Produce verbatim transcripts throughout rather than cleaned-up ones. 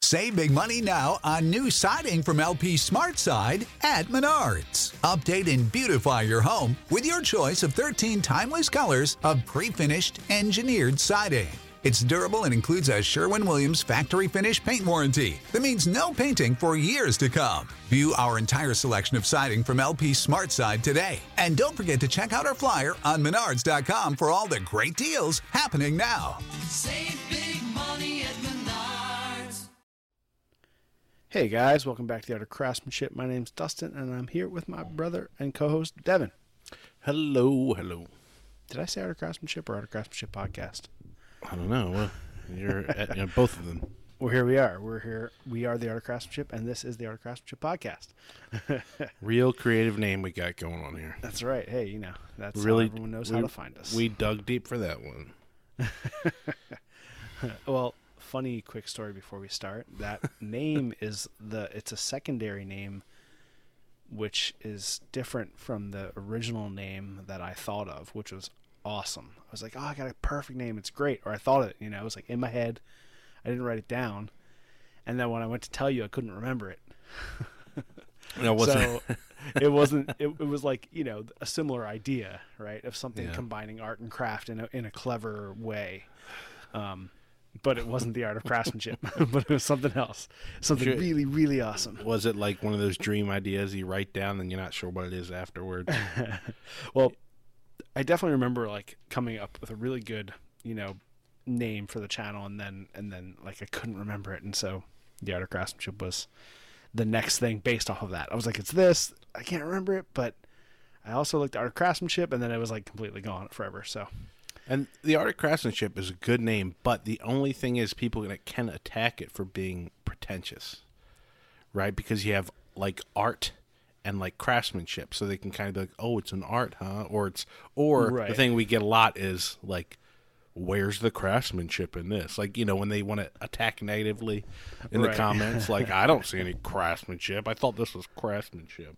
Save big money now on new siding from L P SmartSide at Menards. Update and beautify your home with your choice of thirteen timeless colors of pre-finished engineered siding. It's durable and includes a Sherwin-Williams factory finish paint warranty that means no painting for years to come. View our entire selection of siding from L P SmartSide today. And don't forget to check out our flyer on menards dot com for all the great deals happening now. Save big money at Menards. Hey guys, welcome back to The Art of Craftsmanship. My name's Dustin, and I'm here with my brother and co-host, Devin. Hello, hello. Did I say Art of Craftsmanship or Art of Craftsmanship Podcast? I don't know. Well, you're at you know, both of them. Well, here we are. We're here. We are The Art of Craftsmanship, and this is The Art of Craftsmanship Podcast. Real creative name we got going on here. That's right. Hey, you know, that's really, how everyone knows we, how to find us. We dug deep for that one. Well, funny quick story before we start. That name is the, it's a secondary name, which is different from the original name that I thought of, which was awesome. I was like, oh, I got a perfect name. It's great. Or I thought it, you know, it was like in my head. I didn't write it down. And then when I went to tell you, I couldn't remember it. No, wasn't so it wasn't, it, it was like, you know, a similar idea, right? Of something Yeah. combining art and craft in a, in a clever way. Um, but it wasn't The Art of Craftsmanship, but it was something else. Something Sure. really, really awesome. Was it like one of those dream ideas you write down and you're not sure what it is afterwards? Well, I definitely remember like coming up with a really good, you know, name for the channel, and then and then like I couldn't remember it, and so The Art of Craftsmanship was the next thing based off of that. I was like, it's this. I can't remember it, but I also liked The Art of Craftsmanship, and then it was like completely gone forever. So, And the Art of Craftsmanship is a good name, but the only thing is people that can attack it for being pretentious, right? Because you have like art and like craftsmanship, so they can kind of be like, oh, it's an art, huh? Or it's or Right. the thing we get a lot is like, where's the craftsmanship in this? Like, you know, when they want to attack negatively in the Right. comments, like, I don't see any craftsmanship. I thought this was craftsmanship.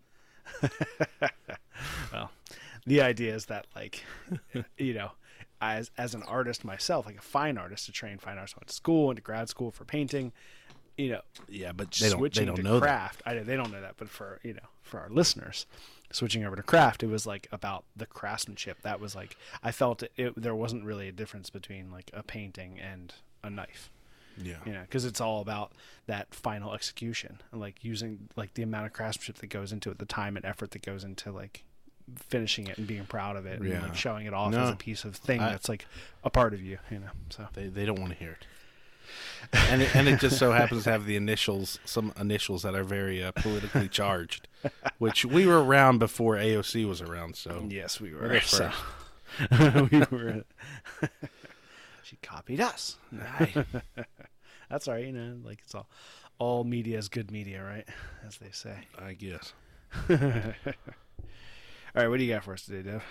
well, the idea is that like, you know, as as an artist myself, like a fine artist, a trained fine artist, I went to school, went to grad school for painting. You know, Yeah, but they don't. switching They don't to know craft. I they don't know that, but for you know, for our listeners, switching over to craft, it was like about the craftsmanship. That was like I felt it, it there wasn't really a difference between like a painting and a knife. that. Yeah. You know, because it's all about that final execution and like using like the amount of craftsmanship that goes into it, the time and effort that goes into like finishing it and being proud of it, and Yeah. like showing it off No. as a piece of thing I- that's like a part of you. You know, so They they don't want to hear it. And it, and it just so happens to have the initials, some initials that are very uh, politically charged, which we were around before A O C was around. So yes, we We're were. the So. first. we were. She copied us. Aye. That's all right, you know. Like it's all, all media is good media, right? As they say. I guess. All right, what do you got for us today, Dev?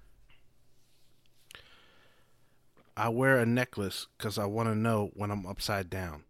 I wear a necklace because I want to know when I'm upside down.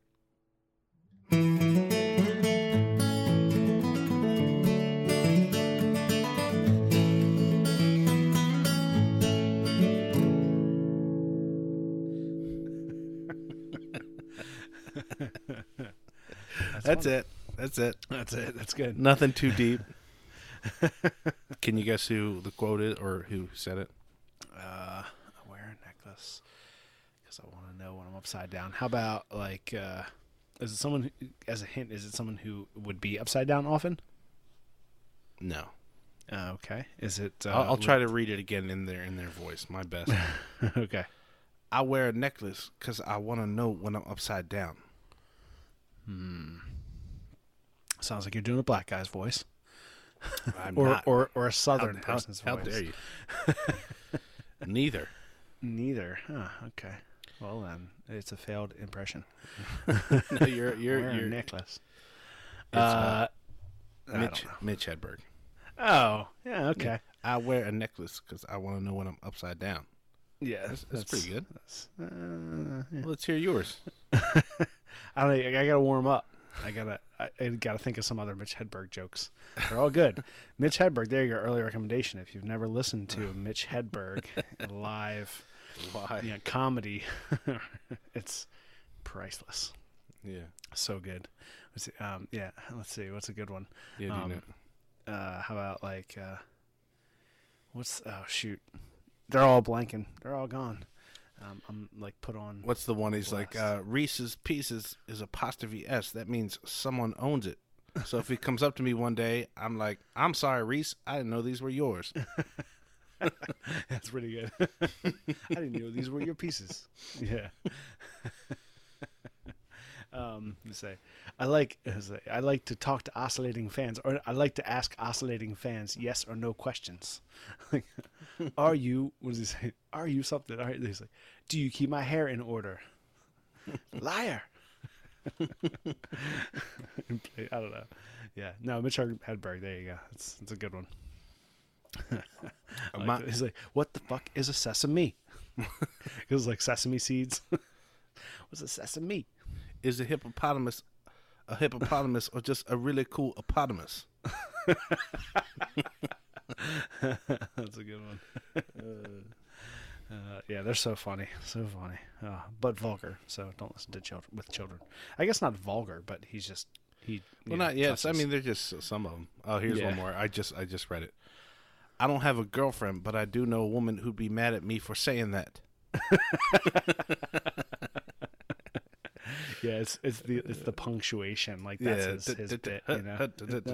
That's it. That's it. That's it. That's good. Nothing too deep. Can you guess who the quote is or who said it? Uh, I wear a necklace because I want to know when I'm upside down. How about like, uh, is it someone? Who, as a hint, is it someone who would be upside down often? No. Uh, okay. Is it? Uh, I'll, I'll try to read it again in their in their voice. My best. okay. I wear a necklace because I want to know when I'm upside down. Hmm. Sounds like you're doing a black guy's voice, I'm or, not. or or a southern how, person's how, voice. How dare you? Neither. Neither. Huh, okay. Well then, it's a failed impression. No, you're you're Wear a you're necklace. It's, uh, I Mitch don't know. Mitch Hedberg. Oh, yeah. Okay. I wear a necklace because I want to know when I'm upside down. Yeah, That's, that's pretty good. That's, uh, yeah. Well, let's hear yours. I don't. I gotta warm up. I gotta. I, I gotta think of some other Mitch Hedberg jokes. They're all good. Mitch Hedberg. There, your early recommendation. If you've never listened to Mitch Hedberg live, Why? you know, comedy, it's priceless. Yeah. So good. Let's see, um, yeah. Let's see. What's a good one? Yeah. Do you Um, know? Uh, how about like, uh, what's? Oh shoot, they're all blanking. They're all gone. Um, I'm like put on. What's the one? He's like, blast. uh, Reese's Pieces is apostrophe S. That means someone owns it. So if he comes up to me one day, I'm like, I'm sorry, Reese. I didn't know these were yours. That's pretty good. I didn't know these were your pieces. Yeah. um, let me say, I like I like to talk to oscillating fans, or I like to ask oscillating fans yes or no questions. Like, are you? What does he say? Are you something? All right. He's like, do you keep my hair in order? Liar. I don't know. Yeah. No, Mitch Hedberg. There you go. That's that's a good one. I like My- that. He's like, what the fuck is a sesame? It was like sesame seeds. What's a sesame? Is a hippopotamus a hippopotamus or just a really cool hippopotamus? That's a good one. Uh, yeah, they're so funny, so funny, uh, but vulgar. So don't listen to children with children. I guess not vulgar, but he's just he. you Well, know, not yet. I cusses. mean, they're just some of them. Oh, here's Yeah. one more. I just I just read it. I don't have a girlfriend, but I do know a woman who'd be mad at me for saying that. yeah, it's it's the it's the punctuation. Like that's Yeah. his, his D- bit, d- you know.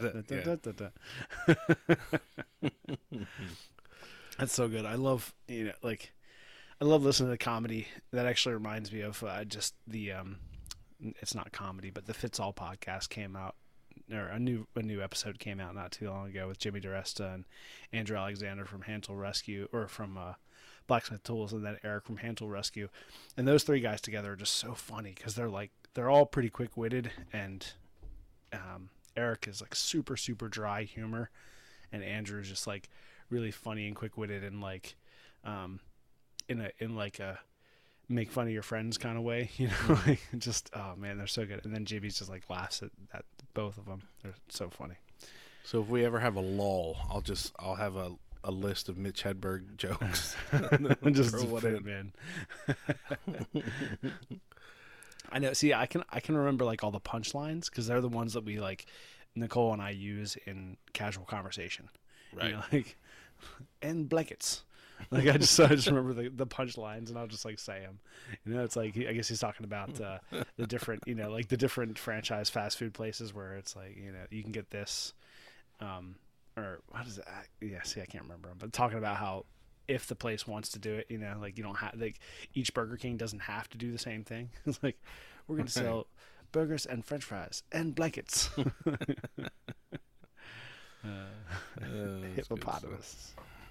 Yeah. That's so good. I love you know like I love listening to comedy. That actually reminds me of uh, just the um, it's not comedy, but the Fits All podcast came out, or a new a new episode came out not too long ago with Jimmy DiResta and Andrew Alexander from Hantel Rescue, or from uh, Blacksmith Tools, and then Eric from Hantel Rescue, and those three guys together are just so funny because they're like they're all pretty quick witted, and um, Eric is like super super dry humor, and Andrew is just like really funny and quick witted and like um, in a in like a make fun of your friends kind of way, you know, like just oh man, they're so good. And then Jimmy's just like laughs at, at both of them. They're so funny. So if we ever have a lull, I'll just I'll have a, a list of Mitch Hedberg jokes. just Throw to one fit in. them in. I know. See, I can I can remember like all the punchlines because they're the ones that we like. Nicole and I use in casual conversation. Right. You know, like and blankets. Like I just I just remember the the punchlines and I'll just like say them. You know, it's like he, I guess he's talking about uh, the different you know like the different franchise fast food places where it's like you know you can get this, um, or what is it? I, yeah, see, I can't remember. But talking about how if the place wants to do it, you know, like you don't have like each Burger King doesn't have to do the same thing. It's like we're gonna sell burgers and French fries and blankets. uh, Uh, that's good hippopotamus.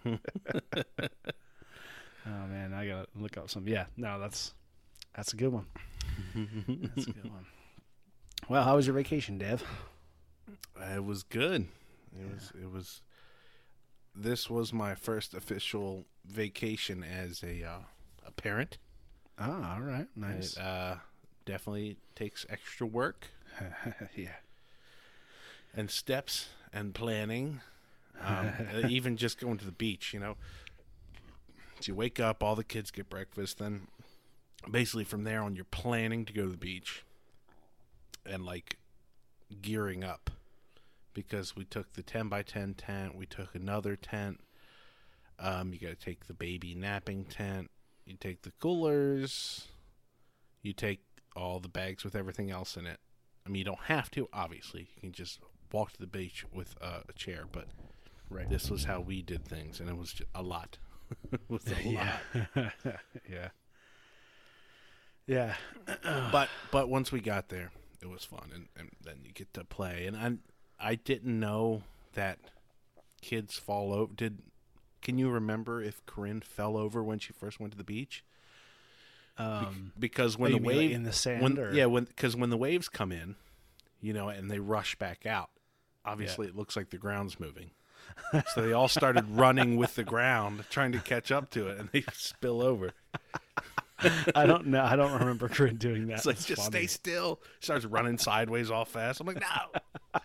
Oh man, I gotta look up some. Yeah, no, that's that's a good one. That's a good one. Well, how was your vacation, Dev? It was good. It was. It was. This was my first official vacation as a uh, a parent. Ah, all right, nice. It uh, definitely takes extra work Yeah, and steps and planning. Um, uh, even just going to the beach, you know. So you wake up, all the kids get breakfast, then basically from there on, you're planning to go to the beach and like gearing up. Because we took the ten by ten tent, we took another tent. Um, you got to take the baby napping tent. You take the coolers. You take all the bags with everything else in it. I mean, you don't have to, obviously. You can just walk to the beach with uh, a chair. But right. this was how we did things, and it was just a lot. It was a lot. Yeah, yeah, yeah. But but once we got there, it was fun, and, and then you get to play. And I I didn't know that kids fall over. Did can you remember if Corinne fell over when she first went to the beach? Um, Because when oh, the you mean, like, wave in the sand, when, or? yeah, when because when the waves come in, you know, and they rush back out, obviously it looks like the ground's moving. So they all started running with the ground, trying to catch up to it, and they spill over. I don't know. I don't remember Corinne doing that. It's like, It's just funny. stay still. Starts running sideways all fast. I'm like, no.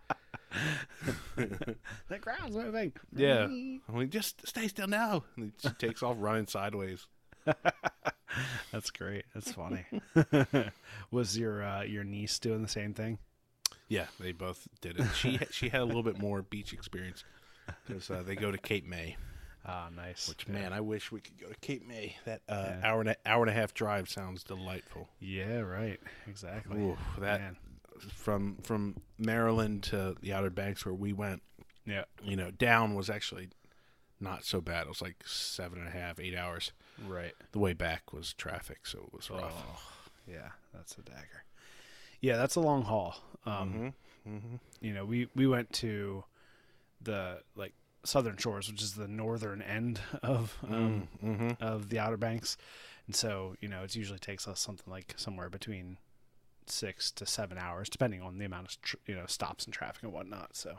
The ground's moving. Yeah. I'm like, just stay still now. And she takes off running sideways. That's great. That's funny. Was your uh, your niece doing the same thing? Yeah, they both did it. She she had a little bit more beach experience because uh, they go to Cape May. Ah, nice. Which man, I wish we could go to Cape May. That uh, Yeah. hour and a, hour and a half drive sounds delightful. Yeah, right. Exactly. Ooh, that Man. from from Maryland to the Outer Banks where we went. Yeah. You know, down was actually not so bad. It was like seven and a half, eight hours. Right. The way back was traffic, so it was rough. Oh, yeah, that's a dagger. Yeah, that's a long haul. Um, Mm-hmm. Mm-hmm. You know, we, we went to the like Southern Shores, which is the northern end of um, Mm-hmm. of the Outer Banks, and so you know it usually takes us something like somewhere between six to seven hours, depending on the amount of tr- you know stops and traffic and whatnot. So,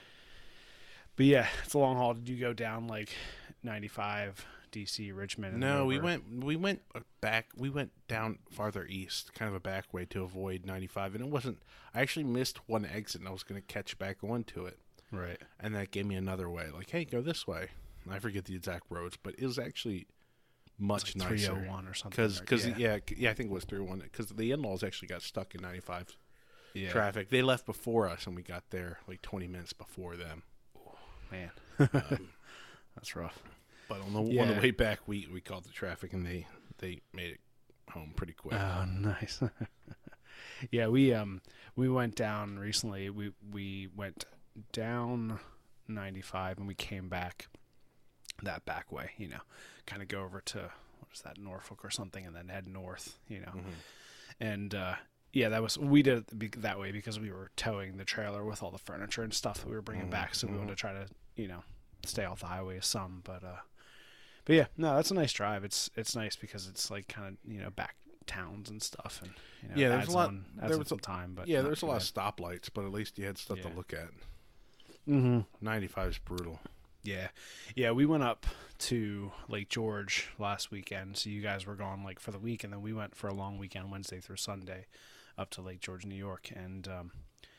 but yeah, it's a long haul. Did you go down like ninety-five, D C, Richmond? and No, we over? went we went back. We went down farther east, kind of a back way to avoid ninety-five, and it wasn't. I actually missed one exit, and I was going to catch back onto it, right. and that gave me another way. Like, hey, go this way. And I forget the exact roads, but it was actually much Like nicer. three oh one or something. Because, or- cause, yeah. yeah, c- yeah, I think it was three oh one. Because the in-laws actually got stuck in ninety-five yeah. traffic. They left before us, and we got there like twenty minutes before them. Man, Um, that's rough. but on the on Yeah. the way back, we, we called the traffic, and they they made it home pretty quick. Oh, nice. Yeah, we um we went down recently. We we went down ninety-five and we came back that back way. You know, kind of go over to what is that, Norfolk or something, and then head north. You know, and uh, yeah, that was we did it be- that way because we were towing the trailer with all the furniture and stuff that we were bringing back. So we wanted to try to you know stay off the highway some, but uh. But yeah, no, that's a nice drive. It's it's nice because it's like kind of you know back towns and stuff, and you know, Yeah, there's adds a lot- on, there adds on was some a- time. But yeah, not there's a too lot bad. of stoplights, but at least you had stuff Yeah. to look at. Mm-hmm. ninety-five is brutal. Yeah, yeah. We went up to Lake George last weekend, so you guys were gone like for the week, and then we went for a long weekend, Wednesday through Sunday, up to Lake George, New York, and um,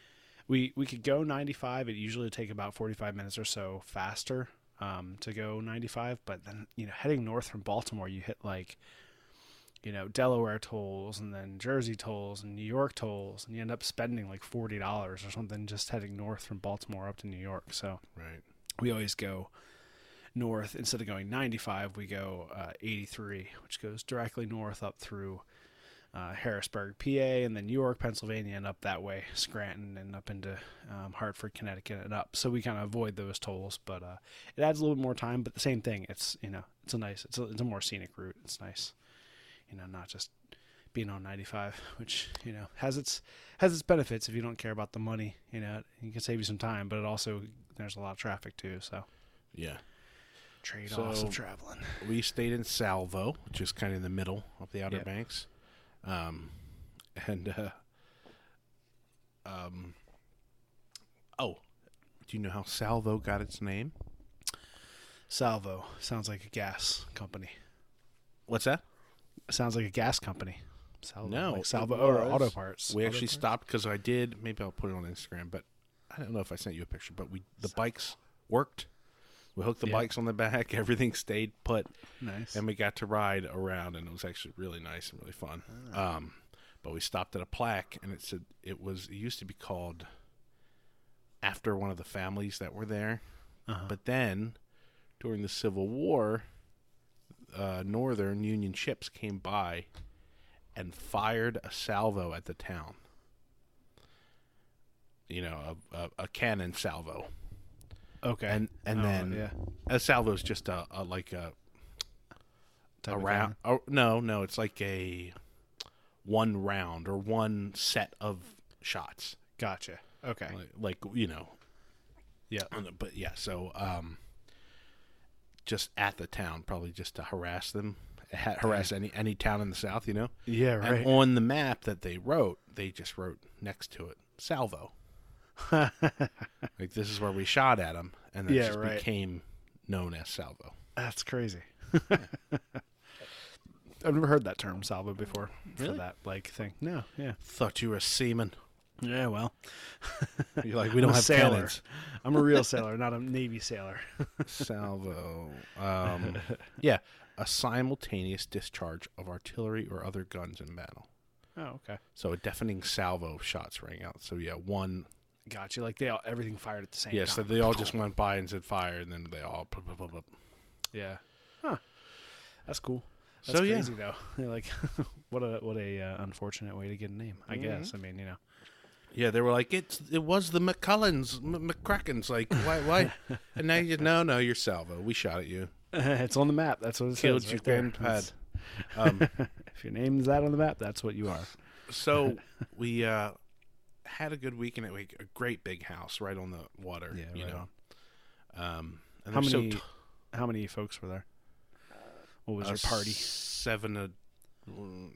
we we could go ninety-five. It usually would take about forty-five minutes or so faster um, to go ninety-five, but then you know heading north from Baltimore, you hit like you know Delaware tolls and then Jersey tolls and New York tolls, and you end up spending like forty dollars or something just heading north from Baltimore up to New York. So Right. we always go north. Instead of going ninety-five, we go uh, eighty-three, which goes directly north up through uh, Harrisburg, P A, and then York, Pennsylvania, and up that way, Scranton, and up into um, Hartford, Connecticut, and up. So we kind of avoid those tolls, but uh, it adds a little bit more time. But the same thing, it's you know, it's a nice, it's a, it's a more scenic route. It's nice, you know, not just being on ninety-five, which you know has its has its benefits if you don't care about the money. You know, it can save you some time, but it also there's a lot of traffic too. So Yeah. trade-offs So- of traveling. We stayed in Salvo, which is kind of in the middle of the Outer Yeah. Banks. Um, and, uh, um, oh, do you know how Salvo got its name? Salvo sounds like a gas company. What's that? Sounds like a gas company. Salvo, No, like Salvo it or was. auto parts. We Auto actually parts? stopped because I did. Maybe I'll put it on Instagram, but I don't know if I sent you a picture. But we the bikes worked. We hooked the Yeah. bikes on the back. Everything stayed put, Nice. and we got to ride around, and it was actually really nice and really fun. Ah. Um, but we stopped at a plaque, and it said it was. It used to be called after one of the families that were there. Uh-huh. But then, during the Civil War, uh, Northern Union ships came by and fired a salvo at the town. You know, a, a, a cannon salvo, Okay. and and Oh, then yeah. a salvo is just a, a like a Type a of round. cannon. Oh, no, no, it's like a one round or one set of shots. Gotcha. Okay. Like, like you know, Yeah. but yeah, so um, just at the town, probably just to harass them, ha- harass any any town in the South, you know. Yeah. Right. And on the map that they wrote, they just wrote next to it Salvo. Like this is where we shot at them, and then Yeah, it just right. became known as Salvo. That's crazy. I've never heard that term salvo before for Really? that like thing. No. Yeah. Thought you were a seaman. Yeah. Well, You're like we I'm don't a have sailor. cannons. I'm a real sailor, not a Navy sailor. Salvo. Um, yeah. a simultaneous discharge of artillery or other guns in battle. Oh, okay. So a deafening salvo of shots rang out. So yeah, one. Gotcha. Like they all, everything fired at the same Yeah, time. so they all just went by and said fire, and then they all. Blah, blah, blah, blah. Yeah. Huh. That's cool. That's So, yeah. crazy though. like, what a what a uh, unfortunate way to get a name. I Mhm. guess. I mean, you know. Yeah, they were like, it's it was the McCullens, M- McCrackens. Like, why, why? And now you no, no, you're salvo. We shot at you. it's on the map. That's what it Killed says. your Right there. grandpad. That's- Um, If your name's that on the map, that's what you are. so we uh, had a good weekend at week. A great big house right on the water. Yeah, you right know. Um, and How they're so many? t- How many folks were there? What was uh, your party? Seven, ad- mm,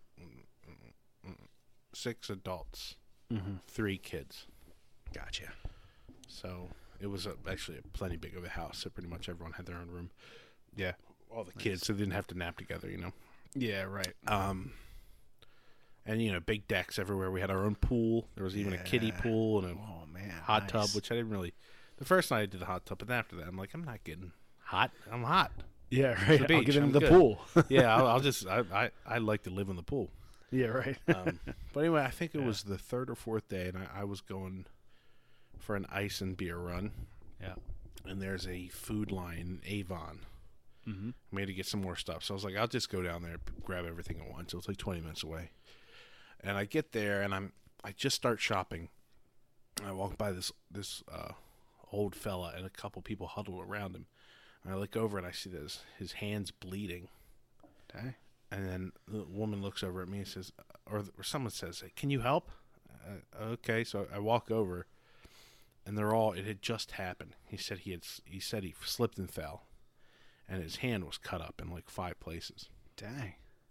six adults, Mm-hmm. three kids. Gotcha. So it was a, actually a plenty big of a house. So pretty much everyone had their own room. Yeah. All the kids, so they didn't have to nap together. You know. Yeah. Right. Um, and you know, big decks everywhere. We had our own pool. There was even a kiddie Yeah. pool and a Oh man. hot nice. tub, which I didn't really. The first night I did the hot tub, but then after that, I'm like, I'm not getting hot. I'm hot. Yeah. Right. the I'll beach, get into I'm the good. pool. Yeah, I'll, I'll just. I, I I like to live in the pool. yeah. Right. Um, but anyway, I think it Yeah. was the third or fourth day, and I, I was going for an ice and beer run. yeah. And there's a food line, Avon. Mm-hmm. We had to get some more stuff. So I was like, I'll just go down there, grab everything at once. It was like twenty minutes away. And I get there, and I'm I just start shopping. And I walk by this this uh, old fella, and a couple people huddle around him. And I look over, and I see this his hands bleeding. Okay. And then the woman looks over at me and says, or, or someone says, "Can you help?" Uh, okay, so I walk over, and they're all. It had just happened. He said he had. He said he slipped and fell, and his hand was cut up in like five places. Dang.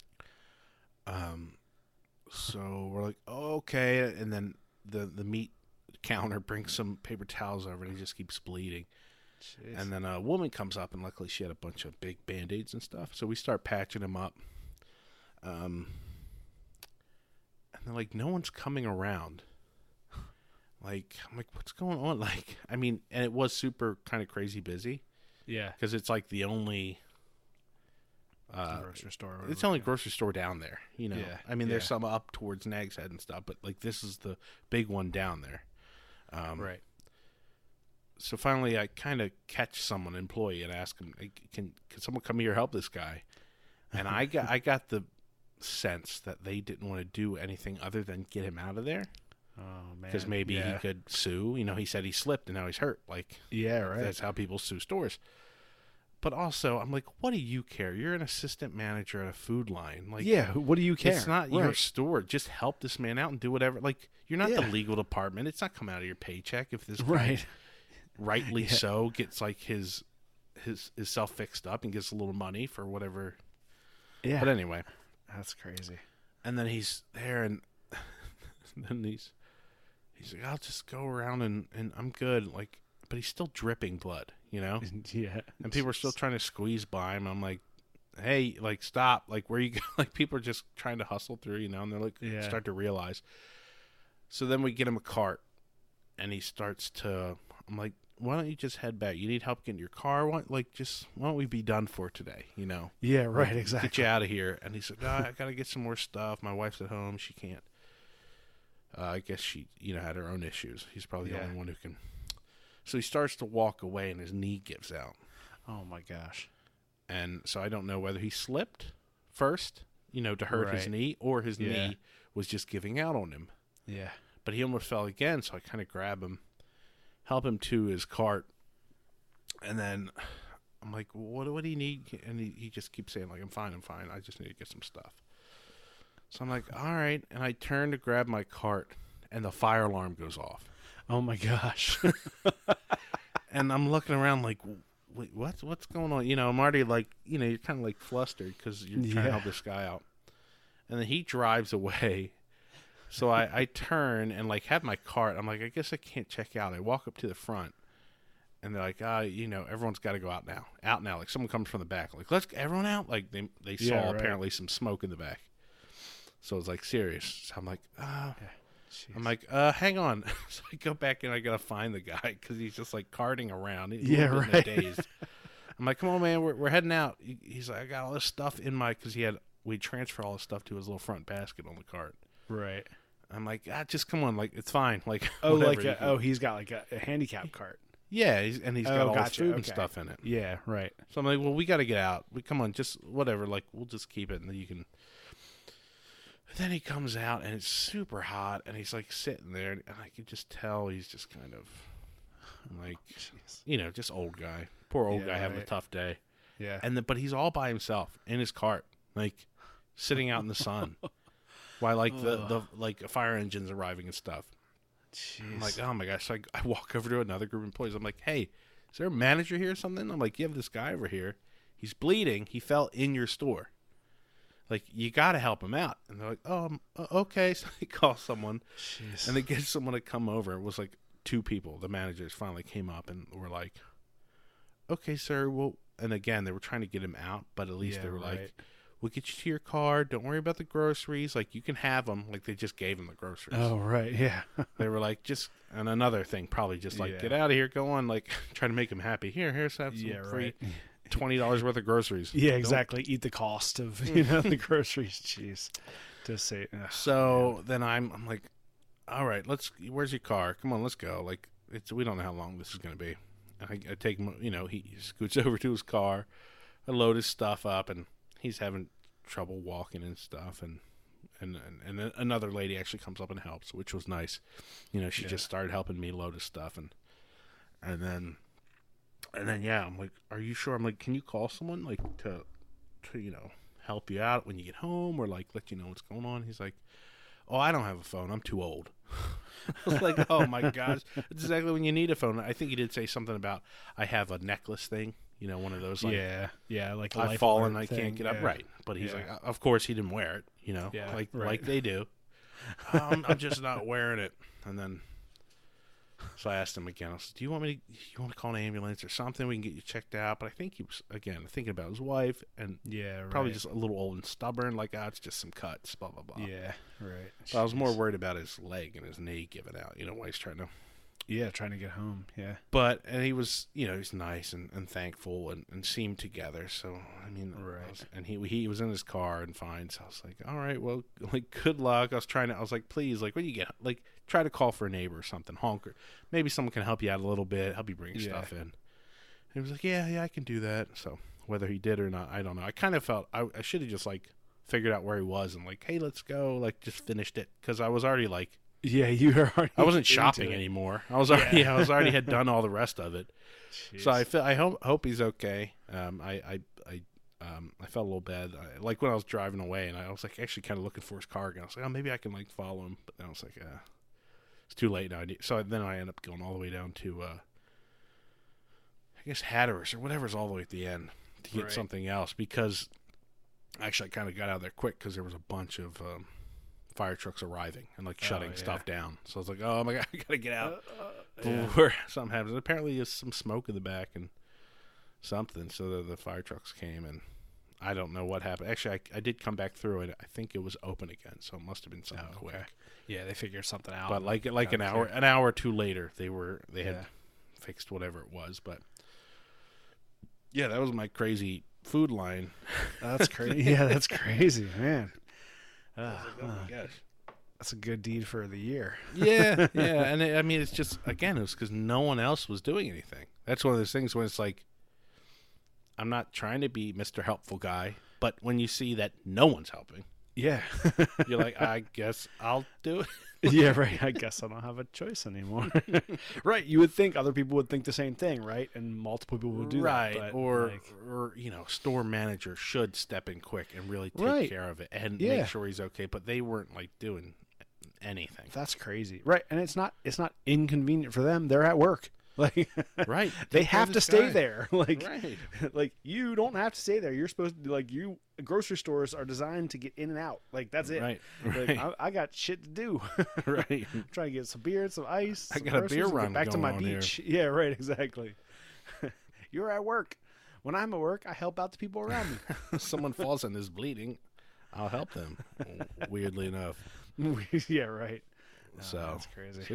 Um, so we're like, oh, okay, and then the the meat counter brings some paper towels over, and he just keeps bleeding. Jeez. And then a woman comes up, and luckily she had a bunch of big Band-Aids and stuff. So we start patching him up. Um, and they're like, no one's coming around. Like, I'm like, what's going on? Like, I mean, and it was super kind of crazy busy yeah. because it's like the only. Uh, grocery store. or it's whatever. the only grocery store down there, you know. Yeah, I mean, there's yeah. some up towards Nags Head and stuff, but like this is the big one down there. Um, Right. So finally, I kind of catch someone, employee, and ask him, "Hey, "Can can someone come here help this guy?" And I got I got the sense that they didn't want to do anything other than get him out of there Oh man. because maybe yeah. he could sue. You know, he said he slipped and now he's hurt. Like Yeah. Right. that's how people sue stores. But also, I'm like, what do you care? You're an assistant manager at a food line. Like, yeah. who- What do you care? it's not right. your store. Just help this man out and do whatever. Like, you're not the Yeah. legal department. It's not coming out of your paycheck. If this guy, Right. rightly Yeah. so, gets like his his his self fixed up and gets a little money for whatever. Yeah. But anyway, That's crazy. and then he's there, and then he's he's like, I'll just go around and and I'm good. Like, but he's still dripping blood, you know. yeah. And people are still trying to squeeze by him. I'm like, hey, like, stop. Like, where you go? Like, people are just trying to hustle through, you know, and they're like, Yeah. start to realize. So then we get him a cart, and he starts to, I'm like, why don't you just head back? You need help getting your car? Why, like, just, why don't we be done for today, you know? Yeah. Right. Like, Exactly. Get you out of here. And he said, no, I got to get some more stuff. My wife's at home. She can't. Uh, I guess she, you know, had her own issues. He's probably the Yeah. only one who can. So he starts to walk away, and his knee gives out. Oh my gosh. And so I don't know whether he slipped first, you know, to hurt his Right. knee, or his Yeah. knee was just giving out on him. Yeah. But he almost fell again, so I kind of grab him, help him to his cart, and then I'm like, what, what do you need? And he, he just keeps saying, like, I'm fine, I'm fine. I just need to get some stuff. So I'm like, all right. And I turn to grab my cart, and the fire alarm goes off. Oh my gosh. And I'm looking around like, wait, what's what's going on? You know, I'm already like, you know, you're kind of like flustered because you're trying Yeah. to help this guy out. And then he drives away. So I, I turn and like have my cart. I'm like, I guess I can't check out. I walk up to the front, and they're like, ah, you know, everyone's got to go out now. Out now. Like someone comes from the back. Like, let's everyone out. Like they they saw Yeah, right. apparently some smoke in the back. So it's like serious. So I'm like, ah. Jeez. I'm like, uh, hang on. So I go back and I gotta find the guy because he's just like carting around. He's a Yeah, little bit in a right. daze. I'm like, come on, man, we're we're heading out. He- He's like, I got all this stuff in my because he had we transfer all this stuff to his little front basket on the cart. Right. I'm like, ah, just come on, like it's fine, like Oh, whatever, like you a, can- oh, he's got like a, a handicap cart. yeah, he's, and he's got Oh, all gotcha, this food and okay. stuff in it. Yeah, right. So I'm like, well, we got to get out. We come on, just whatever. Like we'll just keep it, and then you can. Then he comes out, and it's super hot, and he's like sitting there, and I can just tell he's just kind of like, you know, just old guy, poor old Yeah, guy having a right. tough day. Yeah. And the, but he's all by himself in his cart, like sitting out in the sun, while like the, the like a fire engine's arriving and stuff. Jeez. I'm like, oh my gosh! So I, I walk over to another group of employees. I'm like, hey, is there a manager here or something? I'm like, you have this guy over here. He's bleeding. He fell in your store. Like, you got to help him out. And they're like, oh, um, uh, okay. So they call someone, Jeez. and they get someone to come over. It was like two people. The managers finally came up and were like, okay, sir. Well, and again, they were trying to get him out, but at least Yeah, they were right. like, we'll get you to your car. Don't worry about the groceries. Like, you can have them. Like, they just gave him the groceries. Oh, right. Yeah. They were like, just, and another thing, probably just like, Yeah. get out of here, go on, like, trying to make him happy. Here, here's have some Yeah, free right. twenty dollars worth of groceries. Yeah, Don't- exactly. Eat the cost of you know the groceries. Jeez. To say. ugh. So then I'm, I'm like, all right, let's, where's your car? Come on, let's go. Like, it's, we don't know how long this is going to be. I, I take him, you know, he scoots over to his car, I load his stuff up, and he's having trouble walking and stuff, and and and, and another lady actually comes up and helps, which was nice. You know, she Yeah. just started helping me load his stuff, and and then and then yeah, I'm like, are you sure? I'm like, can you call someone like to to you know help you out when you get home, or like let you know what's going on? He's like, oh, I don't have a phone. I'm too old. I was like, oh my gosh, that's exactly when you need a phone. I think he did say something about I have a necklace thing. You know, one of those like yeah. Yeah. Like a I've life fallen, alert I thing. can't get up. Yeah. Right, but he's Yeah. like, of course he didn't wear it. You know, Yeah, like right. like they do. um, I'm just not wearing it. And then, so I asked him again. I said, "Do you want me to? You want to call an ambulance or something? We can get you checked out." But I think he was again thinking about his wife and Yeah. Right. probably just a little old and stubborn. Like, ah, it's just some cuts. Blah blah blah. Yeah. Right. So I was more Jeez. worried about his leg and his knee giving out. You know, while he's trying to. Yeah, trying to get home. Yeah. But and he was, you know, he's nice and, and thankful and, and seemed together. So I mean, I Right. was- and he he was in his car and fine. So I was like, all right, well, like good luck. I was trying to, I was like, please, like when you get like try to call for a neighbor or something, honk or maybe someone can help you out a little bit, help you bring Yeah. stuff in. And he was like, yeah, yeah, I can do that. So whether he did or not, I don't know. I kind of felt I, I should have just like figured out where he was and like, hey, let's go, like just finished it because I was already like. Yeah. You were already. I wasn't into shopping it. anymore. I was already, Yeah. I was already had done all the rest of it. So I Jeez. feel, I hope, hope he's okay. Um, I, I, I, um, I felt a little bad. I, like when I was driving away, and I was like actually kind of looking for his car again. I was like, oh, maybe I can like follow him, but then I was like, uh, it's too late now. I need, so then I ended up going all the way down to, uh, I guess Hatteras or whatever's all the way at the end to get Right. something else because actually I kind of got out of there quick because there was a bunch of. Um, fire trucks arriving and like shutting yeah. stuff down. So I was like, oh my God, I gotta get out yeah. before something happens. And apparently there's some smoke in the back and something. So the, the fire trucks came and I don't know what happened. Actually, I, I did come back through and I think it was open again. So it must have been something Oh, quick. okay. Yeah, they figured something out. But like like an Got hour clear. an hour or two later, they were they had Yeah. fixed whatever it was. But yeah, that was my crazy food line. That's crazy. Yeah, that's crazy, man. I was Ah, like, oh my gosh. that's a good deed for the year. Yeah, yeah, and it, I mean, it's just again, it was because no one else was doing anything. That's one of those things when it's like, I'm not trying to be Mister Helpful Guy, but when you see that no one's helping, Yeah. you're like, I guess I'll do it. Yeah, right. I guess I don't have a choice anymore. Right. You would think other people would think the same thing, right? And multiple people would do right, that. but, or like, or you know, store manager should step in quick and really take Right. care of it and Yeah. make sure he's okay. But they weren't like doing anything. that's crazy. Right. And it's not it's not inconvenient for them. They're at work. Like Right, they take care have of to this stay guy. there. Like Right. like you don't have to stay there. You're supposed to like you grocery stores are designed to get in and out. Like that's it. Right, Like, right. I, I got shit to do. Right. I'm trying to get some beer and some ice. I some got a groceries, beer and get run back to going my on here. beach. Yeah, right, exactly. You're at work. When I'm at work, I help out the people around me. Someone falls and is bleeding, I'll help them. Weirdly enough. Yeah, right. So that's crazy. So, you know,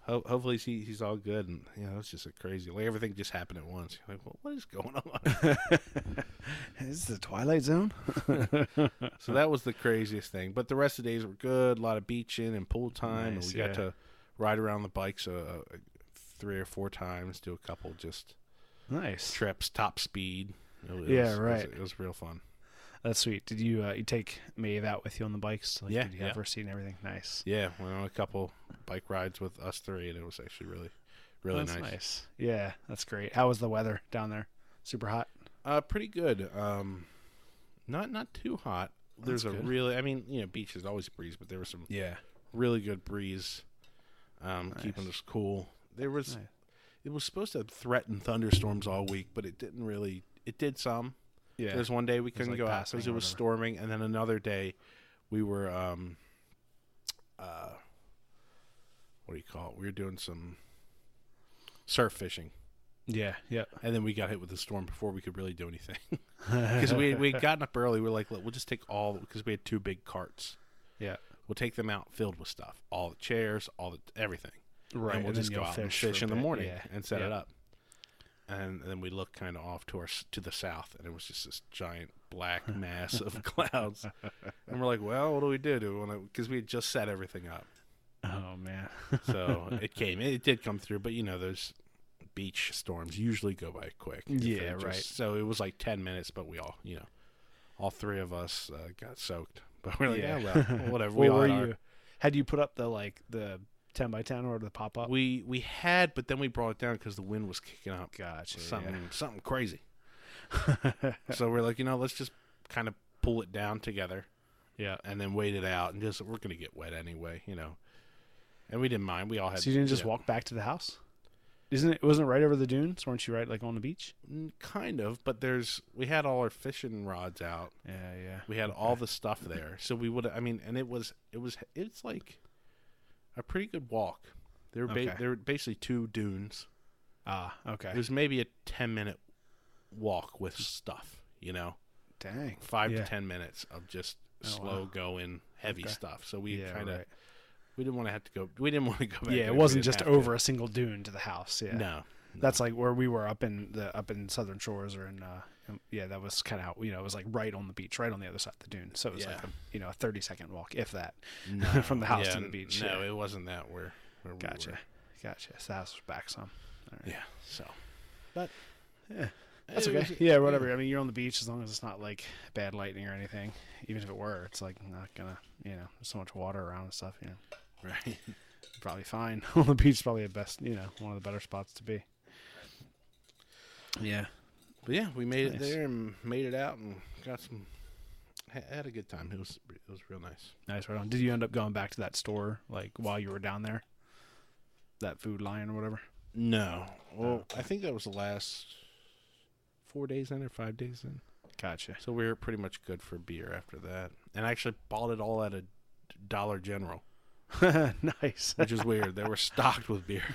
ho- hopefully he, he's all good. And you know, it's just a crazy. Like everything just happened at once. You're like, well, what is going on? Is this the Twilight Zone? So that was the craziest thing. But the rest of the days were good. A lot of beaching and pool time, Nice, and we yeah. got to ride around the bikes uh, three or four times. Do a couple just Nice. trips, top speed. It was, Yeah, it was- right. It was, real fun. That's sweet. Did you uh, you take Maeve out with you on the bikes? Like, Yeah, Did you yeah. have her seat and everything? Nice. Yeah, went on a couple bike rides with us three, and it was actually really, really That's nice. nice. Yeah, that's great. How was the weather down there? Super hot? Uh, pretty good. Um, not not too hot. There's That's a good. really, I mean, you know, beach is always a breeze, but there was some Yeah. really good breeze, um, Nice. keeping us cool. There was, Nice. it was supposed to threaten thunderstorms all week, but it didn't really. It did some. Yeah. There's one day we couldn't like go out passing because or it was whatever. storming, and then another day we were, um, uh, what do you call it? We were doing some surf fishing. Yeah. Yeah. And then we got hit with the storm before we could really do anything. Because we we had gotten up early. We were like, "Look, we'll just take all, because we had two big carts. Yeah. We'll take them out filled with stuff, all the chairs, all the everything. Right. And we'll then just go you'll out and for fish a in the bit. morning Yeah. and set Yeah. it up. And then we looked kind of off to our s- to the south, and it was just this giant black mass of clouds. And we're like, "Well, what do we do? Do we want to?" Because we had just set everything up. Oh man. So it came. It did come through, but you know those beach storms usually go by quick. if Yeah, they're just- right. So it was like ten minutes, but we all, you know, all three of us uh, got soaked. But we're like, Yeah. yeah, well, whatever. We What all were had our- you? Had you put up the like the ten by ten or the pop up? we we had, but then we brought it down because the wind was kicking up. Gotcha. Something something crazy. So we're like, you know, let's just kind of pull it down together Yeah. and then wait it out, and just we're gonna get wet anyway, you know. And we didn't mind. We all had. So you didn't just know, walk back to the house? Isn't it? Wasn't it right over the dunes? Weren't you right like on the beach? Mm, kind of, but there's we had all our fishing rods out. Yeah. Yeah. We had all the stuff there, so we would. I mean, and it was it was it's like a pretty good walk. There were ba- Okay. there were basically two dunes. Ah. Okay. It was maybe a ten minute walk with stuff. You know, Dang. five Yeah. to ten minutes of just Oh, slow wow. going heavy Okay. stuff. So we Yeah, kind of right. we didn't want to have to go. We didn't want to go back. Yeah. there. It We wasn't didn't just have to. over a single dune to the house. Yeah. No. That's like where we were up in the up in Southern Shores or in uh in- yeah, that was kind of how, you know, it was like right on the beach, right on the other side of the dune. So it was like Yeah. a, you know, a thirty second walk, if that, No. from the house Yeah, to the beach. No, yeah. it wasn't that where. where we Gotcha. were. Gotcha. So that was back some. All right. Yeah. So. But Yeah. That's it okay. was- Yeah, whatever. I mean, you're on the beach as long as it's not like bad lightning or anything. Even if it were, it's like not gonna, you know, there's so much water around and stuff, you know. Right. Probably fine. On the beach is probably the best, you know, one of the better spots to be. Yeah. But yeah, we made it Nice. there and made it out and got some. ha- Had a good time. It was it was real nice. Nice, right on. Did you end up going back to that store like while you were down there? That Food Lion or whatever? No, well, Oh. I think that was the last four days in or five days in. Gotcha. So we were pretty much good for beer after that. And I actually bought it all at a Dollar General, Nice. which is weird. They were stocked with beer.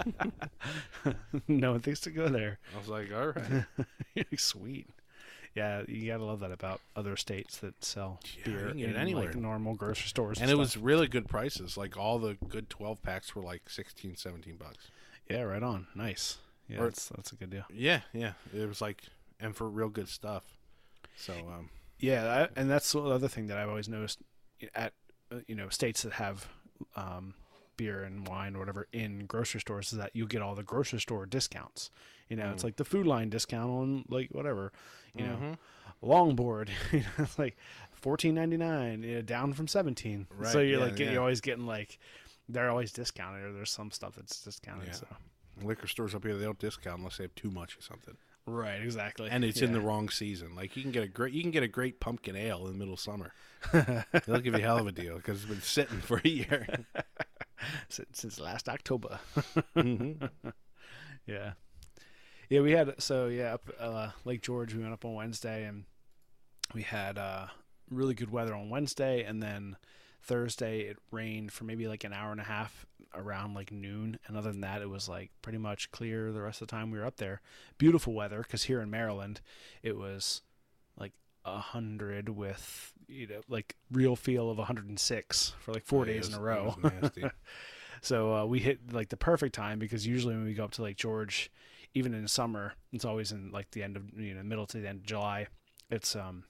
No one thinks to go there. I was like, all right. Sweet. Yeah, you gotta love that about other states that sell Yeah, beer you can get in it anywhere. like normal grocery stores. And And, it stuff. was really good prices. Like all the good twelve packs were like sixteen, seventeen bucks. Yeah, right on. Nice. Yeah, Or- that's that's a good deal. Yeah, yeah. It was like, and for real good stuff. So, um, Yeah, I, and that's the other thing that I've always noticed at uh, you know states that have um, beer and wine or whatever in grocery stores is that you get all the grocery store discounts. You know, it's Mm. like the Food Line discount on like whatever. You know, Mhm. longboard. You know, it's like fourteen ninety nine. You know, down from seventeen. Right, So you're yeah, like yeah. you're always getting like they're always discounted or there's some stuff that's discounted. Yeah. So liquor stores up here, they don't discount unless they have too much or something. right, exactly. And it's in the Yeah. wrong season. Like you can get a great, you can get a great pumpkin ale in the middle of summer. They'll give you a hell of a deal because it's been sitting for a year. since, since last October. hmm Yeah. Yeah, we had so yeah, up uh Lake George, we went up on Wednesday and we had uh really good weather on Wednesday, and then Thursday it rained for maybe like an hour and a half around like noon, and other than that it was like pretty much clear the rest of the time we were up there. Beautiful weather because here in Maryland it was like a hundred with, you know, like real feel of one hundred six for like four Oh, yeah, days it in a was- row. it was nasty. So uh, we hit like the perfect time because usually when we go up to Lake George, even in summer, it's always in like the end of you know middle to the end of July. It's um,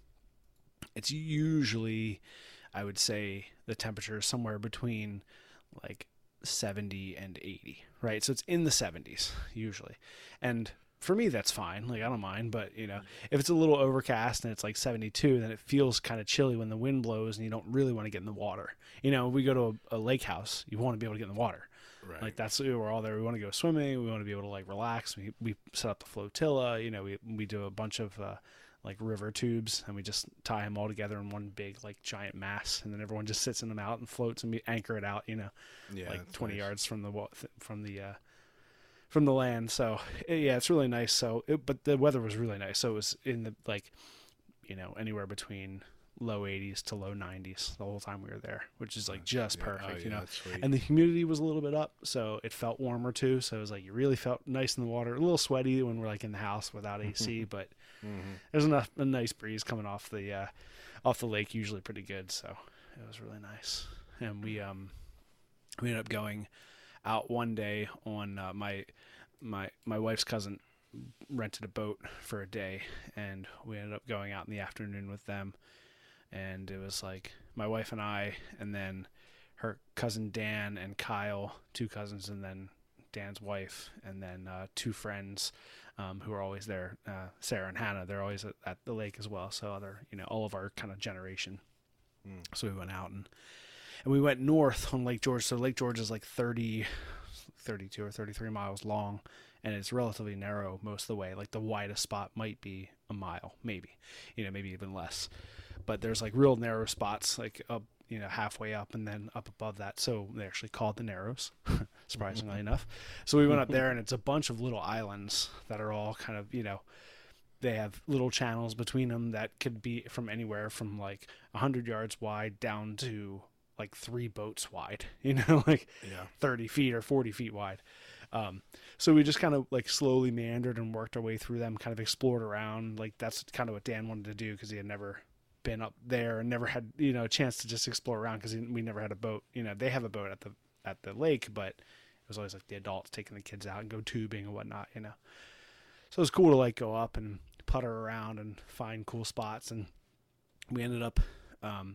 it's usually, I would say, the temperature is somewhere between like seventy and eighty, right? So it's in the seventies usually, and for me that's fine. Like I don't mind, but you know, if it's a little overcast and it's like seventy-two, then it feels kind of chilly when the wind blows, and you don't really want to get in the water. You know, we go to a, a lake house, you want to be able to get in the water. Right. Like that's we're all there. We want to go swimming. We want to be able to like relax. We we set up the flotilla. You know, we we do a bunch of uh, like river tubes, and we just tie them all together in one big like giant mass, and then everyone just sits in them out and floats, and we anchor it out. You know, Yeah, like that's twenty nice. yards from the wa- from the uh, from the land. So yeah, it's really nice. So it, but the weather was really nice. So it was in the like you know anywhere between low eighties to low nineties the whole time we were there, which is like just Yeah. perfect, Oh, you yeah, know. that's sweet. And the humidity was a little bit up, so it felt warmer too. So it was like you really felt nice in the water. A little sweaty when we're like in the house without A C, but Mm-hmm. there's enough a nice breeze coming off the uh, off the lake, usually pretty good. So it was really nice. And we um we ended up going out one day on uh, my my my wife's cousin rented a boat for a day, and we ended up going out in the afternoon with them. And it was like my wife and I, and then her cousin Dan and Kyle, two cousins, and then Dan's wife, and then uh, two friends um, who are always there, uh, Sarah and Hannah. They're always at, at the lake as well. So other, you know, all of our kind of generation. Mm. So we went out and and we went north on Lake George. So Lake George is like thirty, thirty-two or thirty-three miles long, and it's relatively narrow most of the way. Like the widest spot might be a mile, maybe, you know, maybe even less. But there's like real narrow spots, like up, you know, halfway up and then up above that. So they actually called the Narrows, surprisingly enough. So we went up there, and it's a bunch of little islands that are all kind of, you know, they have little channels between them that could be from anywhere from like one hundred yards wide down to like three boats wide, you know, like Yeah. thirty feet or forty feet wide. Um, so we just kind of like slowly meandered and worked our way through them, kind of explored around. Like that's kind of what Dan wanted to do because he had never been up there and never had, you know, a chance to just explore around because we never had a boat. You know, they have a boat at the at the lake, but it was always like the adults taking the kids out and go tubing and whatnot, you know. So it was cool to like go up and putter around and find cool spots. And we ended up um,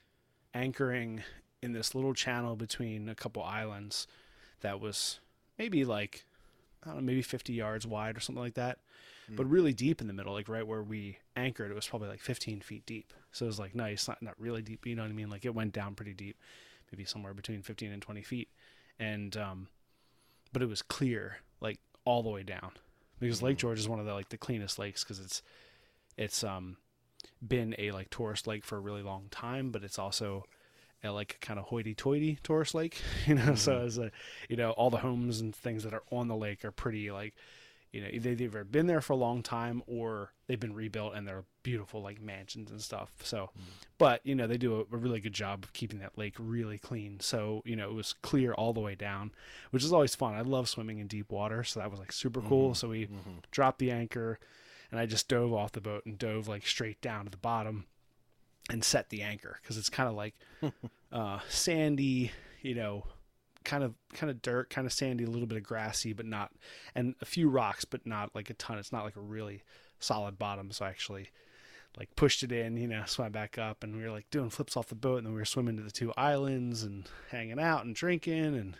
anchoring in this little channel between a couple islands that was maybe like, I don't know, maybe fifty yards wide or something like that, but really deep in the middle, like right where we anchored, it was probably like fifteen feet deep. So it was like nice, not, not really deep, you know what I mean? Like it went down pretty deep, maybe somewhere between fifteen and twenty feet. And, um, but it was clear, like all the way down, because Lake George is one of the, like the cleanest lakes. Cause it's, it's, um, been a like tourist lake for a really long time, but it's also a like kind of hoity-toity tourist lake, you know. Mm-hmm. So as a, you know, all the homes and things that are on the lake are pretty like, you know, they've either been there for a long time or they've been rebuilt and they're beautiful like mansions and stuff. So, mm-hmm. but you know, they do a, a really good job of keeping that lake really clean. So, you know, it was clear all the way down, which is always fun. I love swimming in deep water, so that was like super cool. Mm-hmm. So we mm-hmm. dropped the anchor, and I just dove off the boat and dove like straight down to the bottom and set the anchor because it's kind of like uh, sandy, you know, kind of kind of dirt, kind of sandy, a little bit of grassy, but not, and a few rocks, but not like a ton. It's not like a really solid bottom. So I actually like pushed it in, you know, swam back up, and we were like doing flips off the boat, and then we were swimming to the two islands and hanging out and drinking, and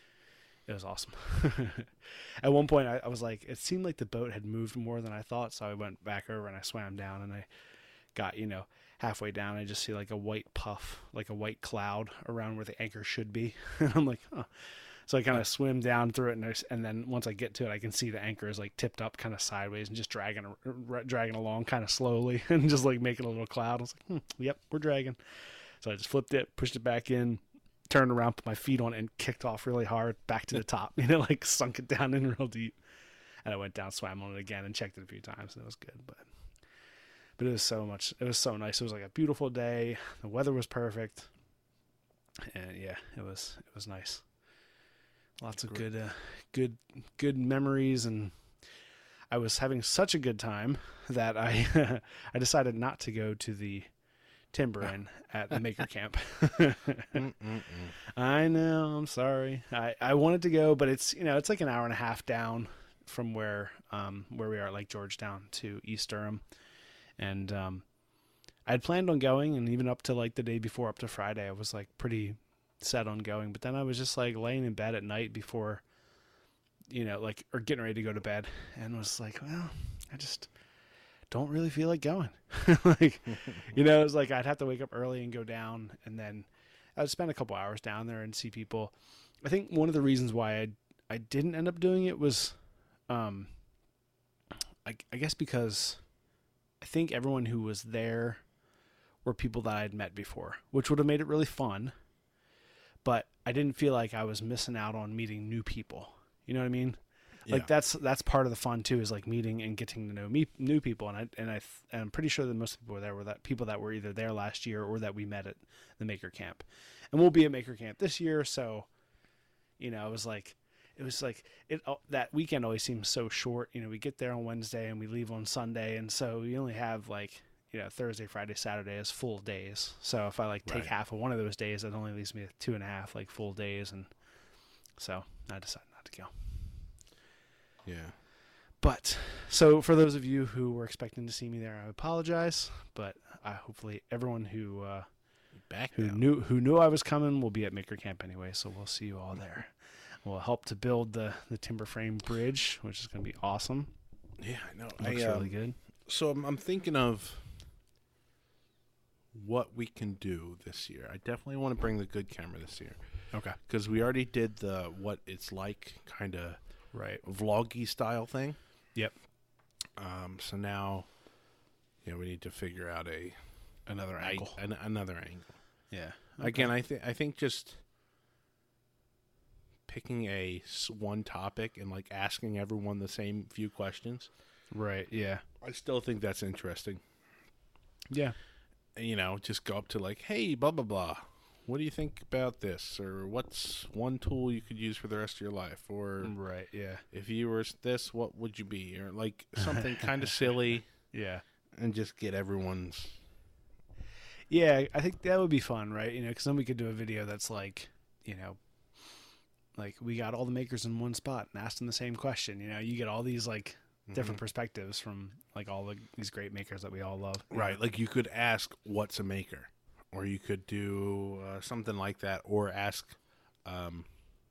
it was awesome. At one point, I, I was like, it seemed like the boat had moved more than I thought, so I went back over and I swam down, and I got, you know, halfway down, I just see like a white puff, like a white cloud around where the anchor should be. And I'm like, huh. So I kind of swim down through it, and, I, and then once I get to it, I can see the anchor is like tipped up kind of sideways and just dragging dragging along kind of slowly and just like making a little cloud. I was like, hmm, yep, we're dragging. So I just flipped it, pushed it back in, turned around, put my feet on it, and kicked off really hard back to the top, you know, like sunk it down in real deep. And I went down, swam on it again, and checked it a few times, and it was good. But But it was so much, it was so nice. It was like a beautiful day. The weather was perfect. And yeah, it was, it was nice. Lots of good, uh, good, good memories. And I was having such a good time that I, I decided not to go to the, timber in at the Maker Camp. I know. I'm sorry. I, I wanted to go, but it's, you know, it's like an hour and a half down from where um where we are at Lake Georgetown to East Durham. And um I had planned on going, and even up to like the day before, up to Friday, I was like pretty set on going. But then I was just like laying in bed at night before, you know, like, or getting ready to go to bed, and was like, well, I just don't really feel like going. Like, you know, it was like I'd have to wake up early and go down, and then I would spend a couple hours down there and see people. I think one of the reasons why I I didn't end up doing it was, um, I, I guess because I think everyone who was there were people that I had met before, which would have made it really fun. But I didn't feel like I was missing out on meeting new people. You know what I mean? Yeah. Like that's that's part of the fun too, is like meeting and getting to know me, new people. And I and I th- and I'm pretty sure that most people were there were that people that were either there last year or that we met at the Maker Camp, and we'll be at Maker Camp this year. So, you know, it was like it was like it that weekend always seems so short. You know, we get there on Wednesday and we leave on Sunday, and so we only have like, you know, Thursday, Friday, Saturday as full days. So if I like take Right. half of one of those days, that only leaves me with two and a half like full days, and so I decided not to go. Yeah. But so for those of you who were expecting to see me there, I apologize. But I hopefully everyone who uh, Back who now. knew who knew I was coming will be at Maker Camp anyway. So we'll see you all there. We'll help to build the the timber frame bridge, which is going to be awesome. Yeah, I know. Looks I, um, really good. So I'm, I'm thinking of what we can do this year. I definitely want to bring the good camera this year, Okay. because we already did the what it's like kind of Right. vloggy style thing. Yep. Um, so now, you know, we need to figure out a Another I- angle. an, another angle. Yeah. Again, I think I think just picking a s- one topic and like asking everyone the same few questions. Right. Yeah. I still think that's interesting. Yeah. And, you know, just go up to like, hey, blah blah blah. What do you think about this? Or what's one tool you could use for the rest of your life? Or Right. Yeah. if you were this, what would you be? Or like something kind of silly, Yeah. and just get everyone's. Yeah, I think that would be fun, right? You know, because then we could do a video that's like, you know, like we got all the makers in one spot and asked them the same question. You know, you get all these like different perspectives from like all the, these great makers that we all love. you Right. know? Like you could ask, what's a maker? Or you could do uh, something like that. Or ask, um,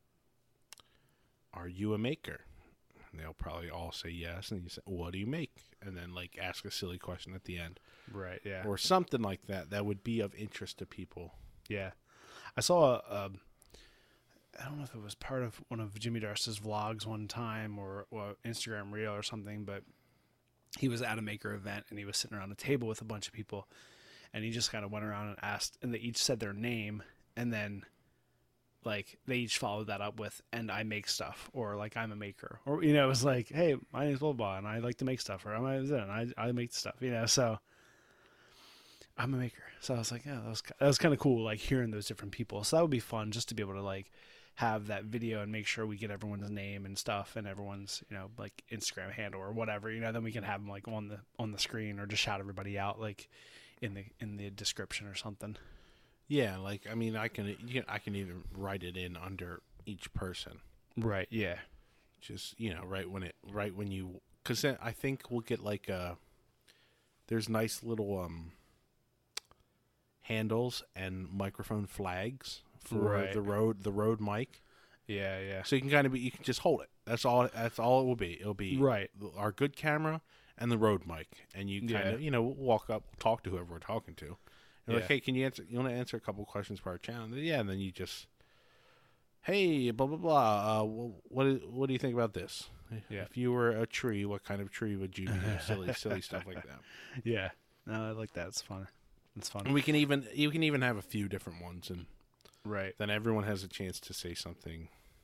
are you a maker? And they'll probably all say yes. And you say, what do you make? And then like ask a silly question at the end. Right. Yeah. Or something like that. That would be of interest to people. Yeah. I saw a, a I don't know if it was part of one of Jimmy Darce's vlogs one time or, or Instagram reel or something, but he was at a maker event and he was sitting around a table with a bunch of people, and he just kind of went around and asked, and they each said their name, and then like they each followed that up with, and I make stuff, or like I'm a maker, or, you know, it was like, hey, my name's blah, blah, and I like to make stuff, or I'm a, and I, I make stuff, you know, so I'm a maker. So I was like, yeah, that was, that was kind of cool, like hearing those different people. So that would be fun just to be able to like have that video and make sure we get everyone's name and stuff and everyone's, you know, like Instagram handle or whatever, you know, then we can have them like on the, on the screen, or just shout everybody out like in the, in the description or something. Yeah. Like, I mean, I can, you can I can even write it in under each person. Right. Yeah. Just, you know, right when it, right when you, because then I think we'll get like a, there's nice little um handles and microphone flags for Right. the road, the road mic. Yeah. Yeah. So you can kind of be, you can just hold it. That's all. That's all it will be. It'll be Right. our good camera and the road mic, and you kind Yeah. of, you know, walk up, talk to whoever we're talking to. You're like, Yeah. hey, can you answer? You want to answer a couple questions for our channel? And then, yeah, and then you just, hey, blah blah blah. Uh, wh- what is, what do you think about this? Yeah. If you were a tree, what kind of tree would you be? silly, silly stuff like that. Yeah. No, I like that. It's fun. It's fun. And we can even, you can even have a few different ones, and Right. then everyone has a chance to say something.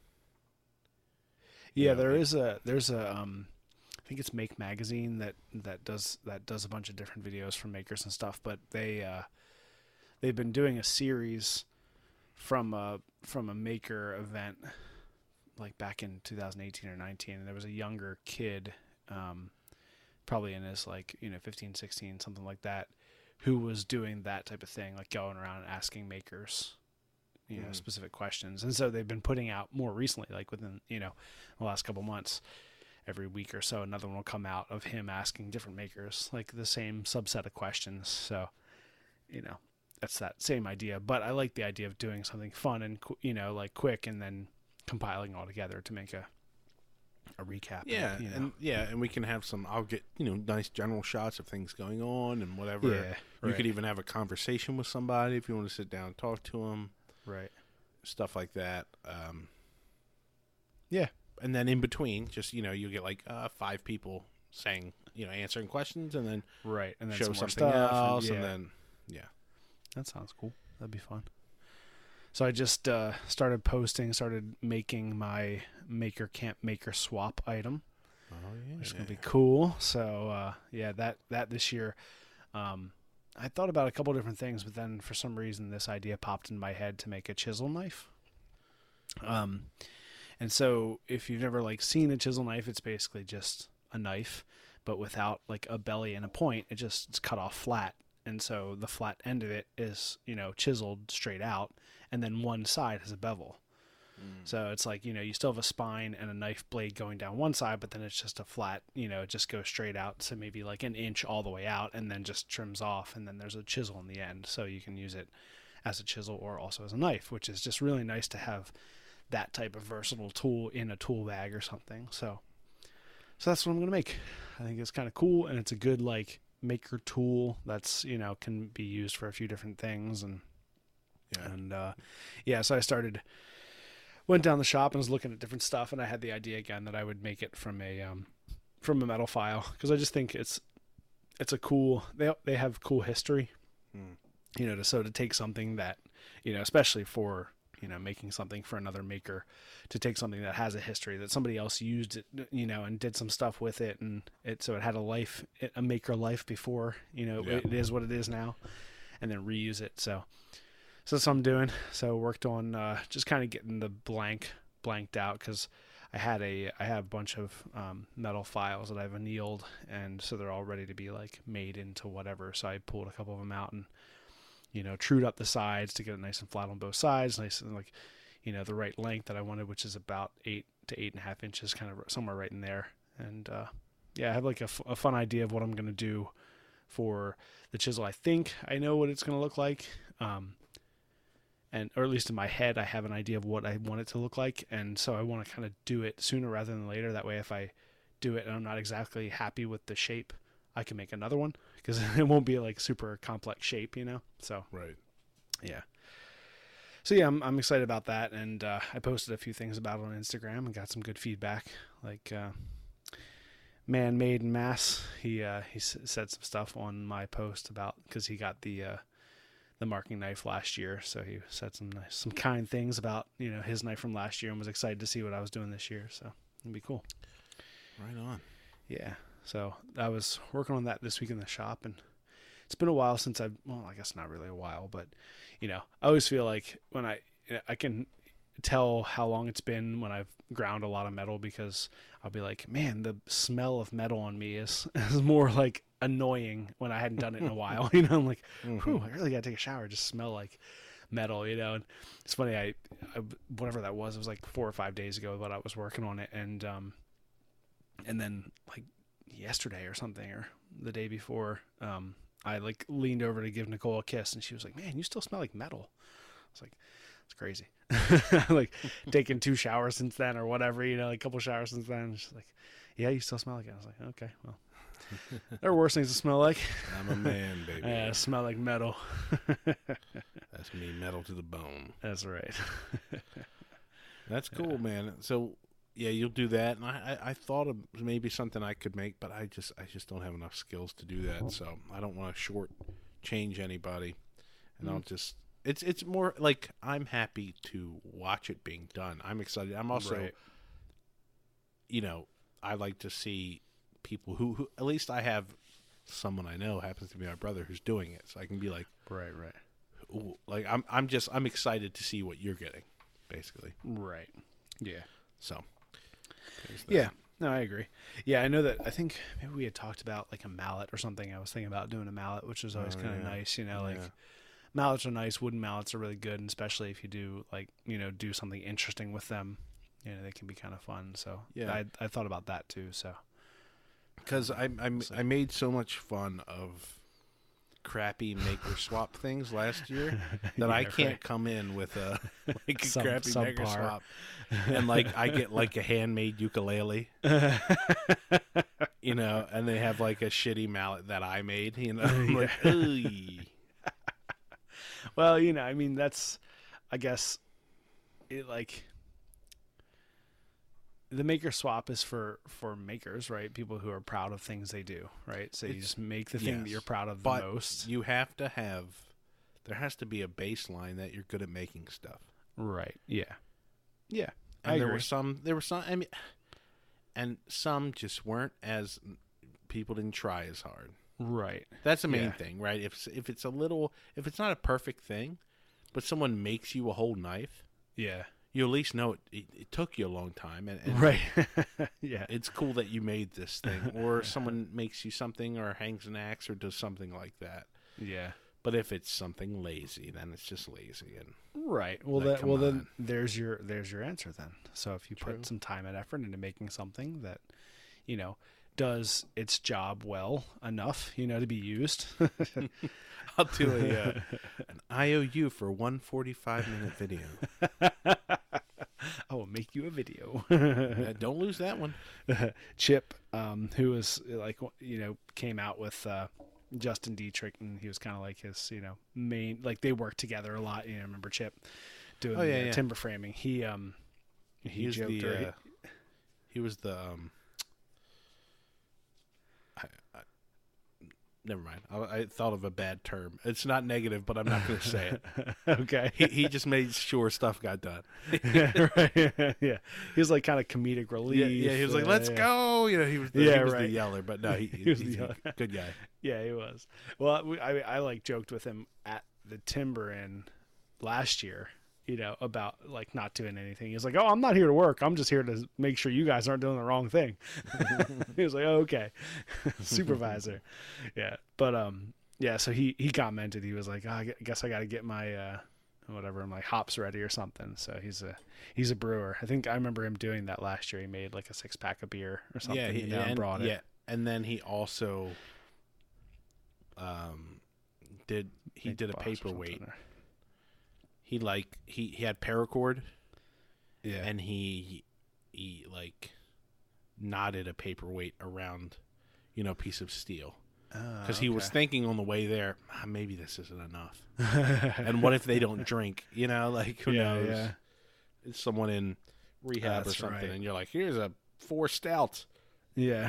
Yeah, Yeah, there it- is a there's a um I think it's Make Magazine that that does that does a bunch of different videos from makers and stuff, but they uh they've been doing a series from a from a maker event like back in two thousand eighteen or nineteen, and there was a younger kid um probably in his like, you know, fifteen, sixteen, something like that, who was doing that type of thing, like going around and asking makers, you know, Mhm. specific questions. And so they've been putting out more recently, like within, you know, the last couple months, every week or so, another one will come out of him asking different makers, like the same subset of questions. So, you know, that's that same idea. But I like the idea of doing something fun and, qu- you know, like quick and then compiling all together to make a a recap. Yeah, and, you know. and yeah, and we can have some. I'll get you know nice general shots of things going on and whatever. Yeah, You right. could even have a conversation with somebody if you want to sit down and talk to them, Right. stuff like that. Um, Yeah. and then in between, just you know, you get like uh, five people saying, you know, answering questions, and then Right. And then show some more something stuff, else, and, and, yeah. then yeah, That sounds cool. That'd be fun. So I just uh, started posting, started making my Maker Camp Maker Swap item, oh yeah, which is gonna be cool. So uh, yeah, that that this year, um, I thought about a couple different things, but then for some reason this idea popped in my head to make a chisel knife. Um, and so if you've never like seen a chisel knife, it's basically just a knife, but without like a belly and a point. It just it's cut off flat. And so the flat end of it is, you know, chiseled straight out, and then one side has a bevel. So it's like, you know, you still have a spine and a knife blade going down one side, but then it's just a flat, you know, it just goes straight out. So maybe like an inch all the way out and then just trims off. And then there's a chisel in the end. So you can use it as a chisel or also as a knife, which is just really nice to have that type of versatile tool in a tool bag or something. So, so that's what I'm going to make. I think it's kind of cool. And it's a good like maker tool that's, you know, can be used for a few different things. And, yeah. and, uh, yeah, so I started, went down the shop and was looking at different stuff, and I had the idea again that I would make it from a um, from a metal file, because I just think it's it's a cool they they have cool history, Mm. you know. To, so to take something that, you know, especially for, you know, making something for another maker, to take something that has a history that somebody else used it, you know, and did some stuff with it, and it so it had a life, a maker life before, you know, Yeah. it is what it is now, and then reuse it. So. So that's what I'm doing. So worked on uh, just kind of getting the blank blanked out, because I had a I have a bunch of um, metal files that I've annealed, and so they're all ready to be like made into whatever. So I pulled a couple of them out and, you know, trued up the sides to get it nice and flat on both sides, nice and like, you know, the right length that I wanted, which is about eight to eight and a half inches, kind of somewhere right in there. And uh, yeah, I have like a, f- a fun idea of what I'm gonna do for the chisel. I think I know what it's gonna look like. Um, And, or at least in my head, I have an idea of what I want it to look like. And so I want to kind of do it sooner rather than later. That way, if I do it and I'm not exactly happy with the shape, I can make another one, because it won't be like super complex shape, you know? So, Right. yeah. So yeah, I'm, I'm excited about that. And uh, I posted a few things about it on Instagram and got some good feedback. Like, uh, Man Made in Mass, he, uh, he s- said some stuff on my post about, because he got the, uh, the marking knife last year, so he said some nice, some kind things about, you know, his knife from last year, and was excited to see what I was doing this year. So it'd be cool. Right on. Yeah. So I was working on that this week in the shop, and it's been a while since I've, well, I guess not really a while, but, you know, I always feel like when I, I can tell how long it's been when I've ground a lot of metal, because I'll be like, man, the smell of metal on me is, is more like annoying when I hadn't done it in a while. You know, I'm like, whew, I really got to take a shower, just smell like metal, you know. And it's funny, I, I whatever that was, it was like four or five days ago that I was working on it, and um and then like yesterday or something, or the day before, um I like leaned over to give Nicole a kiss, and she was like, man, you still smell like metal. I was like, it's crazy. Like taking two showers since then, or whatever, you know, like a couple showers since then. She's like, yeah, you still smell like it. I was like, okay, well, there are worse things to smell like. I'm a man, baby. Yeah, smell like metal. That's me, metal to the bone. That's right. That's cool, man. So yeah, you'll do that, and I, I, I thought of maybe something I could make, but I just I just don't have enough skills to do that. So I don't want to short change anybody, and I'll just it's it's more like I'm happy to watch it being done. I'm excited. I'm also, Right. you know, I like to see people who, who at least I have someone I know, happens to be my brother, who's doing it, so I can be like, Right, right. ooh, like I'm I'm just I'm excited to see what you're getting, basically. Right. Yeah. So there's that. Yeah. No, I agree. Yeah, I know that. I think maybe we had talked about like a mallet or something. I was thinking about doing a mallet, which is always Oh, kind of yeah. nice. You know, like Yeah. mallets are nice. Wooden mallets are really good, and especially if you do like you know do something interesting with them. You know, they can be kind of fun. So Yeah. I I thought about that too. So Because I I, So- I made so much fun of crappy maker swap things last year that I Yeah, can't right. come in with a like a Some- crappy maker subpar. swap, and like I get like a handmade ukulele, you know, and they have like a shitty mallet that I made, you know. I'm like, "Ooh." Well, you know, I mean, that's, I guess, it like the maker swap is for for makers, right? People who are proud of things they do, right? So you It's- just make the thing that yes, you're proud of the but most, you have to have. There has to be a baseline that you're good at making stuff. right? Yeah, yeah. And I there agree. were some. There were some. I mean, and some just weren't as. People didn't try as hard. Right. That's the main Yeah. thing, right? If it's- if it's a little, if it's not a perfect thing, but someone makes you a whole knife, Yeah. you at least know it. It, it took you a long time, and, and Right. Yeah. it's cool that you made this thing. Or someone makes you something, or hangs an axe, or does something like that. Yeah. But if it's something lazy, then it's just lazy. And Right. Well, Like, that come well then on. there's your there's your answer then. So if you True. put some time and effort into making something that, you know, does its job well enough, you know, to be used. I'll do a uh, an I O U for one forty-five minute video. I will make you a video. Uh, don't lose that one. Chip, um, who was like, you know, came out with uh, Justin Dietrich, and he was kind of like his, you know, main, like they worked together a lot. You know, remember Chip doing Oh, yeah, the, uh, yeah. timber framing? He, um, he He was joked, the. or he- Uh, he was the. Um, I, I, never mind. I, I thought of a bad term. It's not negative, but I'm not going to say it. okay. He he just made sure stuff got done. yeah, right. yeah, he was like kind of comedic relief. Yeah, yeah. He was like, uh, "Let's yeah. go!" You know, he was the, Yeah, he was right. the yeller, but no, he, He was he's the a yeller. good guy. Yeah, he was. Well, we, I I like joked with him at the Timber Inn last year. You know, about like not doing anything. He was like, "Oh, I'm not here to work. I'm just here to make sure you guys aren't doing the wrong thing." He was like, "Oh, okay, supervisor." Yeah, but um, yeah. So he he commented. He was like, oh, "I guess I got to get my uh, whatever, my hops ready or something." So he's a he's a brewer. I think I remember him doing that last year. He made like a six pack of beer or something. Yeah, he you know, and and, brought yeah, it. and then he also um did he Big did a boss or paperweight. something, or- He like he he had paracord. Yeah, And he he like knotted a paperweight around, you know, a piece of steel because he was okay. thinking on the way there, ah, maybe this isn't enough. And what if they don't drink? You know, like who Yeah, knows? yeah. It's someone in rehab or That's something, right. and you're like, here's a four stout. Yeah.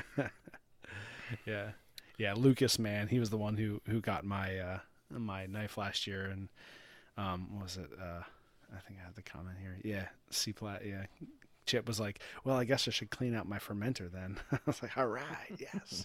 yeah. Yeah, Lucas, man, he was the one who who got my uh my knife last year, and um what was it? Uh I think I have the comment here. Yeah, C plat, yeah. Chip was like, "Well, I guess I should clean out my fermenter then." I was like, "All right, yes."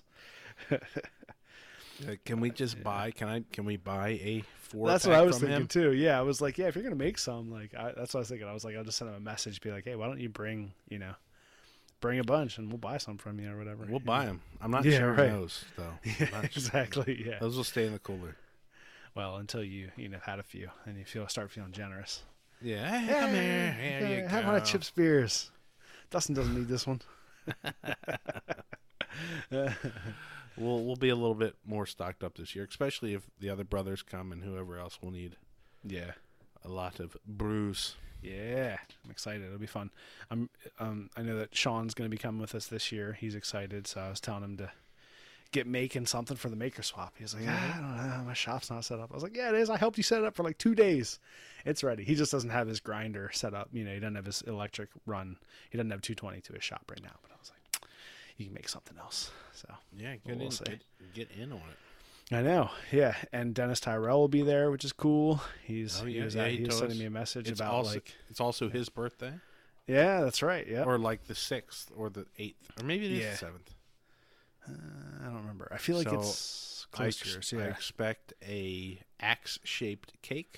Uh, can we just buy? Can I? Can we buy a four? That's what pack I was from thinking him? too. Yeah, I was like, "Yeah, if you're gonna make some, like, I, that's what I was thinking." I was like, "I'll just send him a message, be like, hey, why don't you bring, you know, bring a bunch, and we'll buy some from you or whatever." We'll you buy know? them. I'm not Yeah, sharing right. those though. Yeah, I'm not- exactly. Yeah. Those will stay in the cooler. Well, until you you know had a few and you feel start feeling generous. Yeah, hey, come here. Here Yeah, you go. have one of Chip's beers. Dustin doesn't need this one. We'll we'll be a little bit more stocked up this year, especially if the other brothers come and whoever else will need Yeah. a lot of brews. Yeah, I'm excited. It'll be fun. I'm um I know that Sean's going to be coming with us this year. He's excited, so I was telling him to get making something for the maker swap. He was like, ah, I don't know, my shop's not set up. I was like, yeah, it is. I helped you set it up for like two days. It's ready. He just doesn't have his grinder set up. You know, he doesn't have his electric run. He doesn't have two twenty to his shop right now. But I was like, you can make something else. So Yeah, We'll get in, see. get, get in on it. I know, yeah. And Dennis Tyrell will be there, which is cool. He's Oh, he yeah, was, yeah, at- he he was told sending us. me a message It's about also like, it's also his birthday, yeah, that's right. Yeah, or like the sixth or the eighth, or maybe it is Yeah. the seventh. uh, I don't remember. I feel like So, it's I, close to ex- yours. I Yeah. expect a axe-shaped cake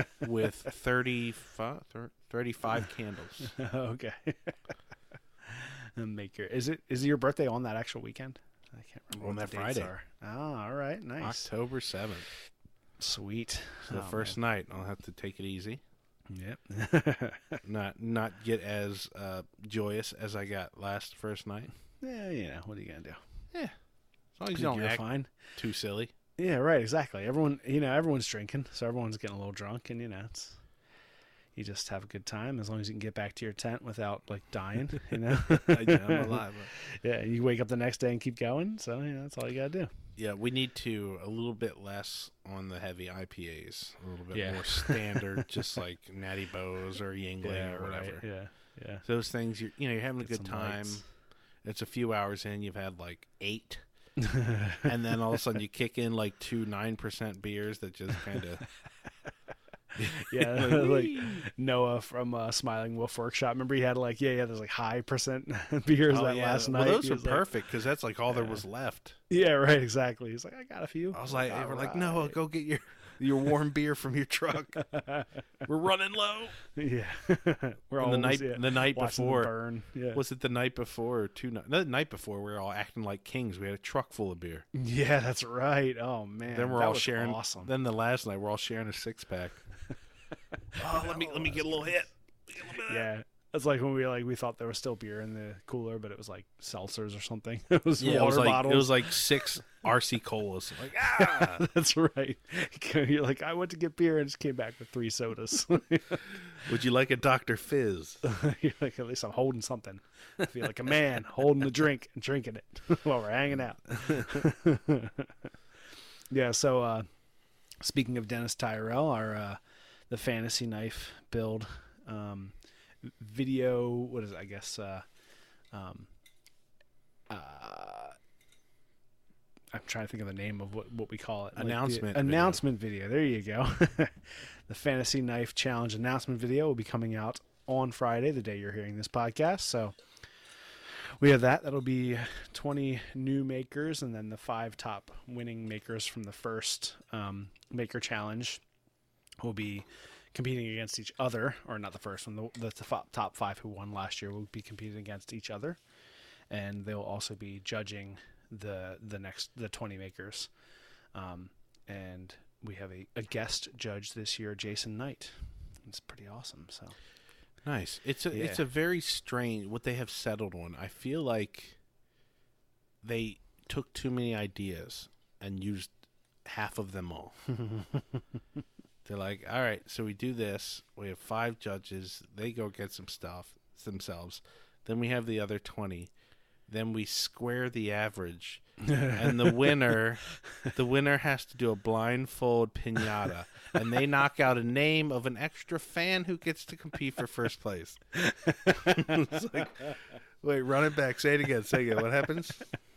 with thirty-five, thirty-five candles. Okay. Maker. Is it is your birthday on that actual weekend? I can't remember On what that the dates Friday. are. Oh, all right, nice, October seventh. sweet. So the Oh, first night, I'll have to take it easy. man. Yep. Not not get as uh, joyous as I got last first night. Yeah, you know what are you gonna do? Yeah, as long as you Think don't you're act fine. too silly. Yeah, right. Exactly. Everyone, you know, everyone's drinking, so everyone's getting a little drunk, and you know, it's you just have a good time as long as you can get back to your tent without like dying. You know. I, I'm alive. Yeah, you wake up the next day and keep going. So you know, that's all you gotta do. Yeah, we need to a little bit less on the heavy I P As, a little bit Yeah. more standard, just like Natty Bows or Yingling or whatever. Right. Yeah. Yeah. Those things, you're, you know, you're having a Get good some time. lights. It's a few hours in, you've had like eight, and then all of a sudden you kick in like two nine percent beers that just kind of. Yeah, like Noah from uh, Smiling Wolf Workshop. Remember he had like yeah, yeah. There's like high percent beers that last well, night. those He are was like- perfect because that's like all there was left. yeah, right. Exactly. He's like, I got a few. I was like, they "All were like, right." Noah, go get your your warm beer from your truck. We're running low. Yeah, we're And the always, night yeah, the night watching them before, burn. Yeah, was it the night before or two? nights? The night before, we were all acting like kings. We had a truck full of beer. yeah, that's right. Oh man, then we're that all was sharing. Awesome. Then the last night, we're all sharing a six pack. oh, let me let me get a little hit. Get a little bit of that. Yeah, that's like when we like we thought there was still beer in the cooler, but it was like seltzers or something. It was Yeah, water it was like bottles. it was like six R C colas. Like ah, That's right. You're like, I went to get beer and just came back with three sodas. would you like a Doctor Fizz? You're like, at least I'm holding something. I feel like a man holding a drink and drinking it while we're hanging out. Yeah. So, uh, speaking of Dennis Tyrell, our uh, the fantasy knife build um, video. What is it? I guess. Uh, um, uh, I'm trying to think of the name of what, what we call it. Like the Announcement video. announcement video. There you go. The Fantasy Knife Challenge announcement video will be coming out on Friday, the day you're hearing this podcast. So we have that. That'll be twenty new makers, and then the five top winning makers from the first um, Maker Challenge will be competing against each other, or not the first one, the, the top top five who won last year will be competing against each other, and they'll also be judging the the next the twenty makers, um, and we have a, a guest judge this year, Jason Knight. It's pretty awesome. So Nice. It's a it's Yeah. a very strange what they have settled on. I feel like they took too many ideas and used half of them all. They're like, all right, so we do this. We have five judges. They go get some stuff themselves. Then we have the other twenty. Then we square the average, and the winner, the winner has to do a blindfold pinata, and they knock out a name of an extra fan who gets to compete for first place. It's like, wait, run it back. Say it again. Say it again. What happens?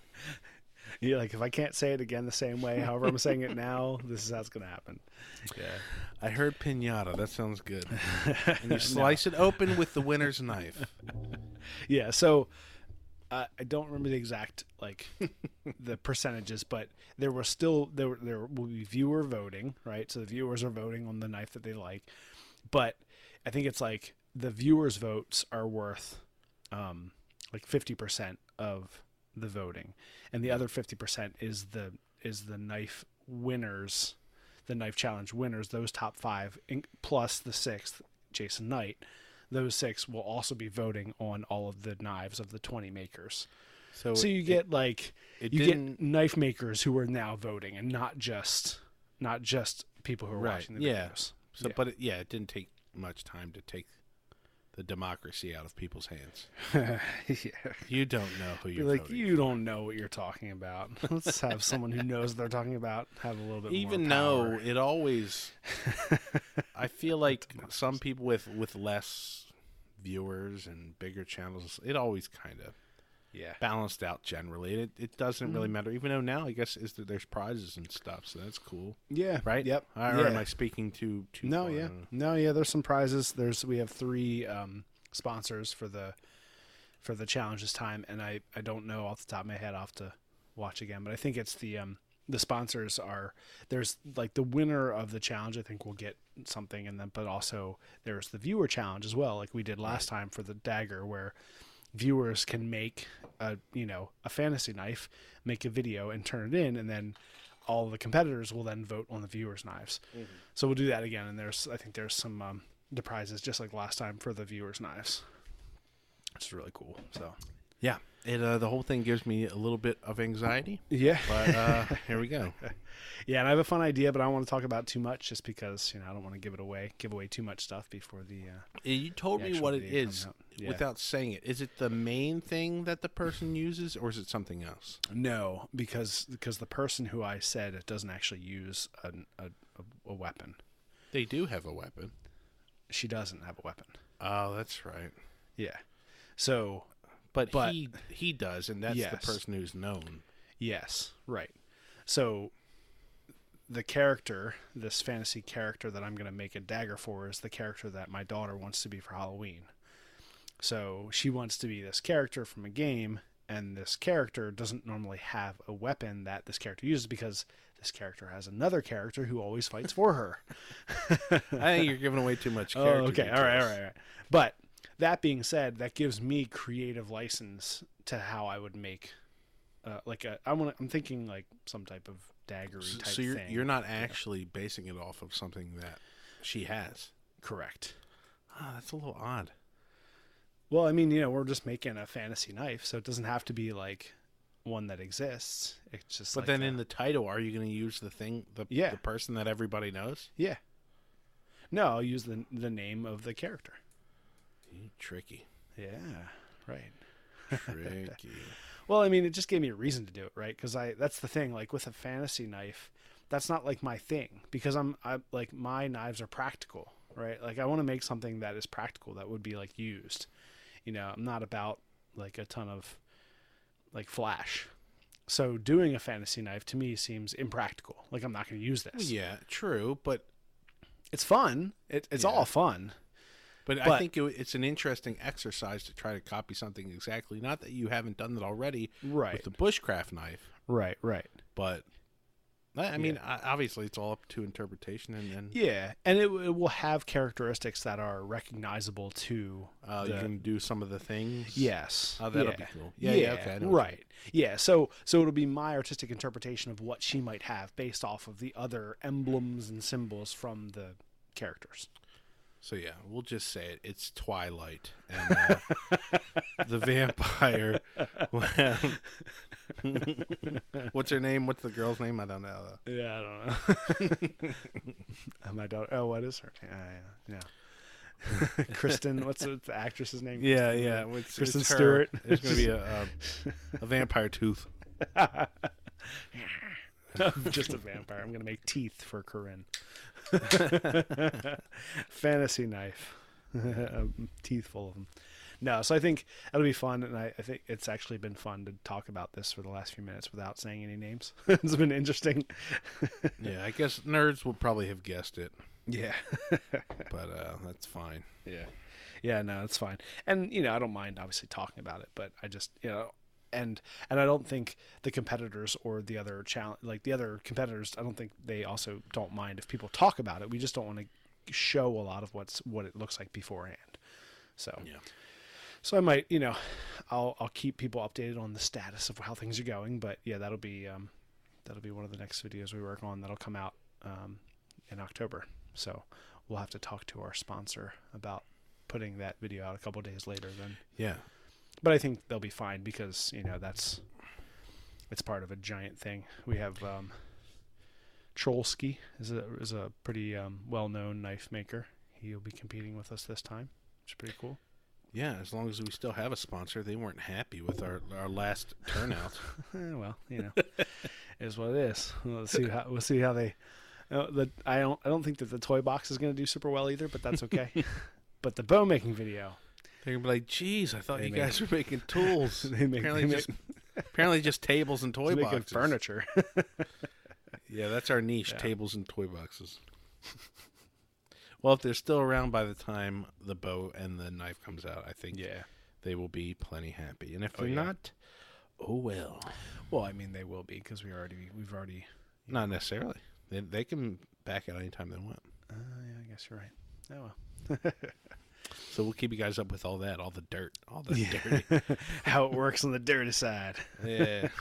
yeah, like if I can't say it again the same way, however I'm saying it now, this is how it's gonna happen. Yeah. I heard pinata. That sounds good. And you slice it open with the winner's knife. Yeah, so uh, I don't remember the exact like the percentages, but there was still there were- there will be viewer voting, right? So the viewers are voting on the knife that they like, but I think it's like the viewers' votes are worth um, like fifty percent of the voting, and the other fifty percent is the is the knife winners, the knife challenge winners, those top five in, plus the sixth, Jason Knight. Those six will also be voting on all of the knives of the twenty makers. So, So you it- get like it you didn't- get knife makers who are now voting, and not just not just people who are Right, watching the yeah. videos. So, Yeah. but it, yeah, it didn't take much time to take the democracy out of people's hands. Yeah. You don't know who you're You're like, voting you don't know what you're talking about. Let's have someone who knows what they're talking about have a little bit even more though power. it always I feel like some people with with less viewers and bigger channels, it always kind of Yeah. balanced out generally. It it doesn't Mm. really matter, even though now I guess is that there's prizes and stuff, so that's cool, Yeah. right? Yep. Or yeah. am I speaking too too No, far? yeah. I don't know. No, yeah, there's some prizes. There's we have three um, sponsors for the for the challenge this time, and I, I don't know off the top of my head. I'll have to watch again, but I think it's the um the sponsors are there's like the winner of the challenge I think will get something, and then but also there's the viewer challenge as well, like we did last time for the dagger, where viewers can make a you know a fantasy knife, make a video and turn it in, and then all the competitors will then vote on the viewers' knives. Mm-hmm. So we'll do that again, and there's I think there's some um, the prizes just like last time for the viewers' knives. It's really cool. So Yeah, it uh, the whole thing gives me a little bit of anxiety. yeah, But uh, here we go. yeah, and I have a fun idea, but I don't want to talk about too much just because you know I don't want to give it away, give away too much stuff before the. Uh, You told the me actual what it video is comes out. Yeah. without saying it. Is it the main thing that the person uses, or is it something else? No, because because the person who I said it doesn't actually use a a, a weapon. They do have a weapon. She doesn't have a weapon. Oh, that's right. Yeah. So, But, But- he he does, and that's Yes. the person who's known. yes, right. So, the character, this fantasy character that I'm going to make a dagger for, is the character that my daughter wants to be for Halloween. So, she wants to be this character from a game, and this character doesn't normally have a weapon that this character uses because this character has another character who always fights for her. I think you're giving away too much Oh, character. okay. All right, all details. right, all right. But that being said, that gives me creative license to how I would make, uh, like a. I want. I'm thinking like some type of daggery type So you're thing. you're not actually basing it off of something that she has. correct. Ah, that's a little odd. Well, I mean, you know, we're just making a fantasy knife, so it doesn't have to be like one that exists. It's just. But like then a- in the title, are you going to use the thing, the Yeah. the person that everybody knows? yeah. No, I'll use the the name of the character. Tricky, Yeah. Right. tricky. Well, I mean, it just gave me a reason to do it, right? Because I that's the thing. Like with a fantasy knife, that's not like my thing because I'm I like my knives are practical, right? Like I want to make something that is practical that would be like used. You know, I'm not about like a ton of like flash. So doing a fantasy knife to me seems impractical. Like I'm not going to use this. Yeah, true, but It's fun. It, it's Yeah. all fun. but, I But- think it, it's an interesting exercise to try to copy something exactly. Not that you haven't done that already Right. with the bushcraft knife, Right. Right. but I I mean, I- obviously, it's all up to interpretation, and then Yeah, and it, it will have characteristics that are recognizable to. uh, the- you can do some of the things. Yes. Oh, that'll yeah. be cool. Yeah, yeah, okay, I know what you right. Yeah. So so it'll be my artistic interpretation of what she might have based off of the other emblems and symbols from the characters. So yeah, we'll just say it. It's Twilight, and uh, the vampire. What's her name? What's the girl's name? I don't know. Yeah, I don't know. Uh, my daughter. Oh, what is her? name? Uh, yeah. yeah. Kristen. What's the, the actress's name? Yeah, yeah. It's, Kristen it's her. Stewart. There's going to be a, a a vampire tooth. Just a vampire. I'm gonna make teeth for Corinne. Fantasy knife, teeth full of them. No, so I think that'll be fun, and I, I think it's actually been fun to talk about this for the last few minutes without saying any names. It's been interesting. Yeah, I guess nerds will probably have guessed it, Yeah, but uh, that's fine. yeah, yeah. No, it's fine, and you know I don't mind obviously talking about it, but I just you know. And and I don't think the competitors or the other challenge, like the other competitors, I don't think they also don't mind if people talk about it. We just don't want to show a lot of what's what it looks like beforehand. So Yeah. so I might, you know, I'll I'll keep people updated on the status of how things are going. But yeah, that'll be um, that'll be one of the next videos we work on. That'll come out um, in October. So we'll have to talk to our sponsor about putting that video out a couple days later. Then. Yeah. But I think they'll be fine because, you know, that's it's part of a giant thing. We have um, Trollski is a is a pretty um, well-known knife maker. He'll be competing with us this time, which is pretty cool. Yeah, as long as we still have a sponsor, they weren't happy with our, our last turnout. Eh, well, you know, it is what it is. We'll see how we'll see how they. Uh, the I don't I don't think that the toy box is going to do super well either, but that's okay. But the bow making video. They're gonna be like, "Geez, I thought They you make- guys were making tools. They make- apparently they just apparently just tables and toy He's making boxes. furniture. Yeah, that's our niche: Yeah. tables and toy boxes. Well, if they're still around by the time the bow and the knife comes out, I think Yeah. they will be plenty happy. And if Oh, they're yeah. not, oh well. Well, I mean, they will be because we already we've already. Not necessarily. They they can back out anytime they want. Uh, yeah, I guess you're right. Oh well. So we'll keep you guys up with all that, all the dirt, all the dirty. How it works on the dirty side. Yeah.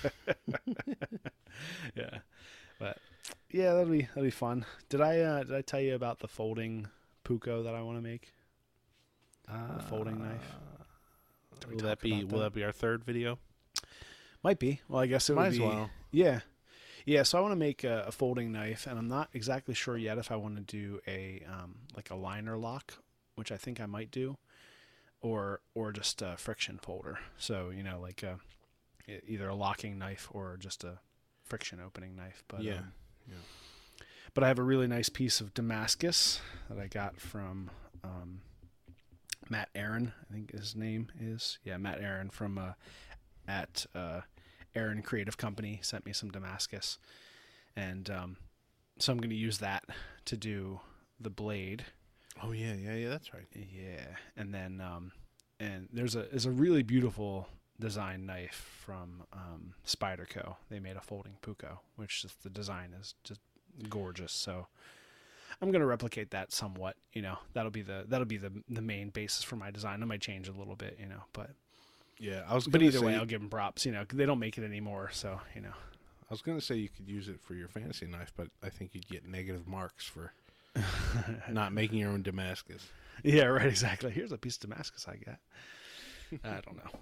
Yeah, but yeah, that'll be that'll be fun. Did I uh, did I tell you about the folding puko that I want to make? The folding knife. Did we Will talk that be about will that be our third video? Might be. Well, I guess it Might would as be. well. Yeah, yeah. So I want to make a, a folding knife, and I'm not exactly sure yet if I want to do a um, like a liner lock, which I think I might do, or or just a friction folder. So you know, like a, either a locking knife or just a friction opening knife. But Yeah. um, Yeah. but I have a really nice piece of Damascus that I got from um, Matt Aaron, I think his name is. Yeah, Matt Aaron from uh, at uh, Aaron Creative Company sent me some Damascus. And um, so I'm going to use that to do the blade. Oh yeah, yeah, yeah. That's right. Yeah. And then um, and there's a there's a really beautiful design knife from um, Spyderco. They made a folding puko, which is, the design is just gorgeous. So I'm going to replicate that somewhat, you know. That'll be the that'll be the the main basis for my design. I might change a little bit, you know, but Yeah, I was. but gonna either say, way, I'll give them props, you know, 'cause they don't make it anymore, so, you know. I was gonna say you could use it for your fantasy knife, but I think you'd get negative marks for not making your own Damascus. Yeah, right, exactly. Here's a piece of Damascus I got. I don't know.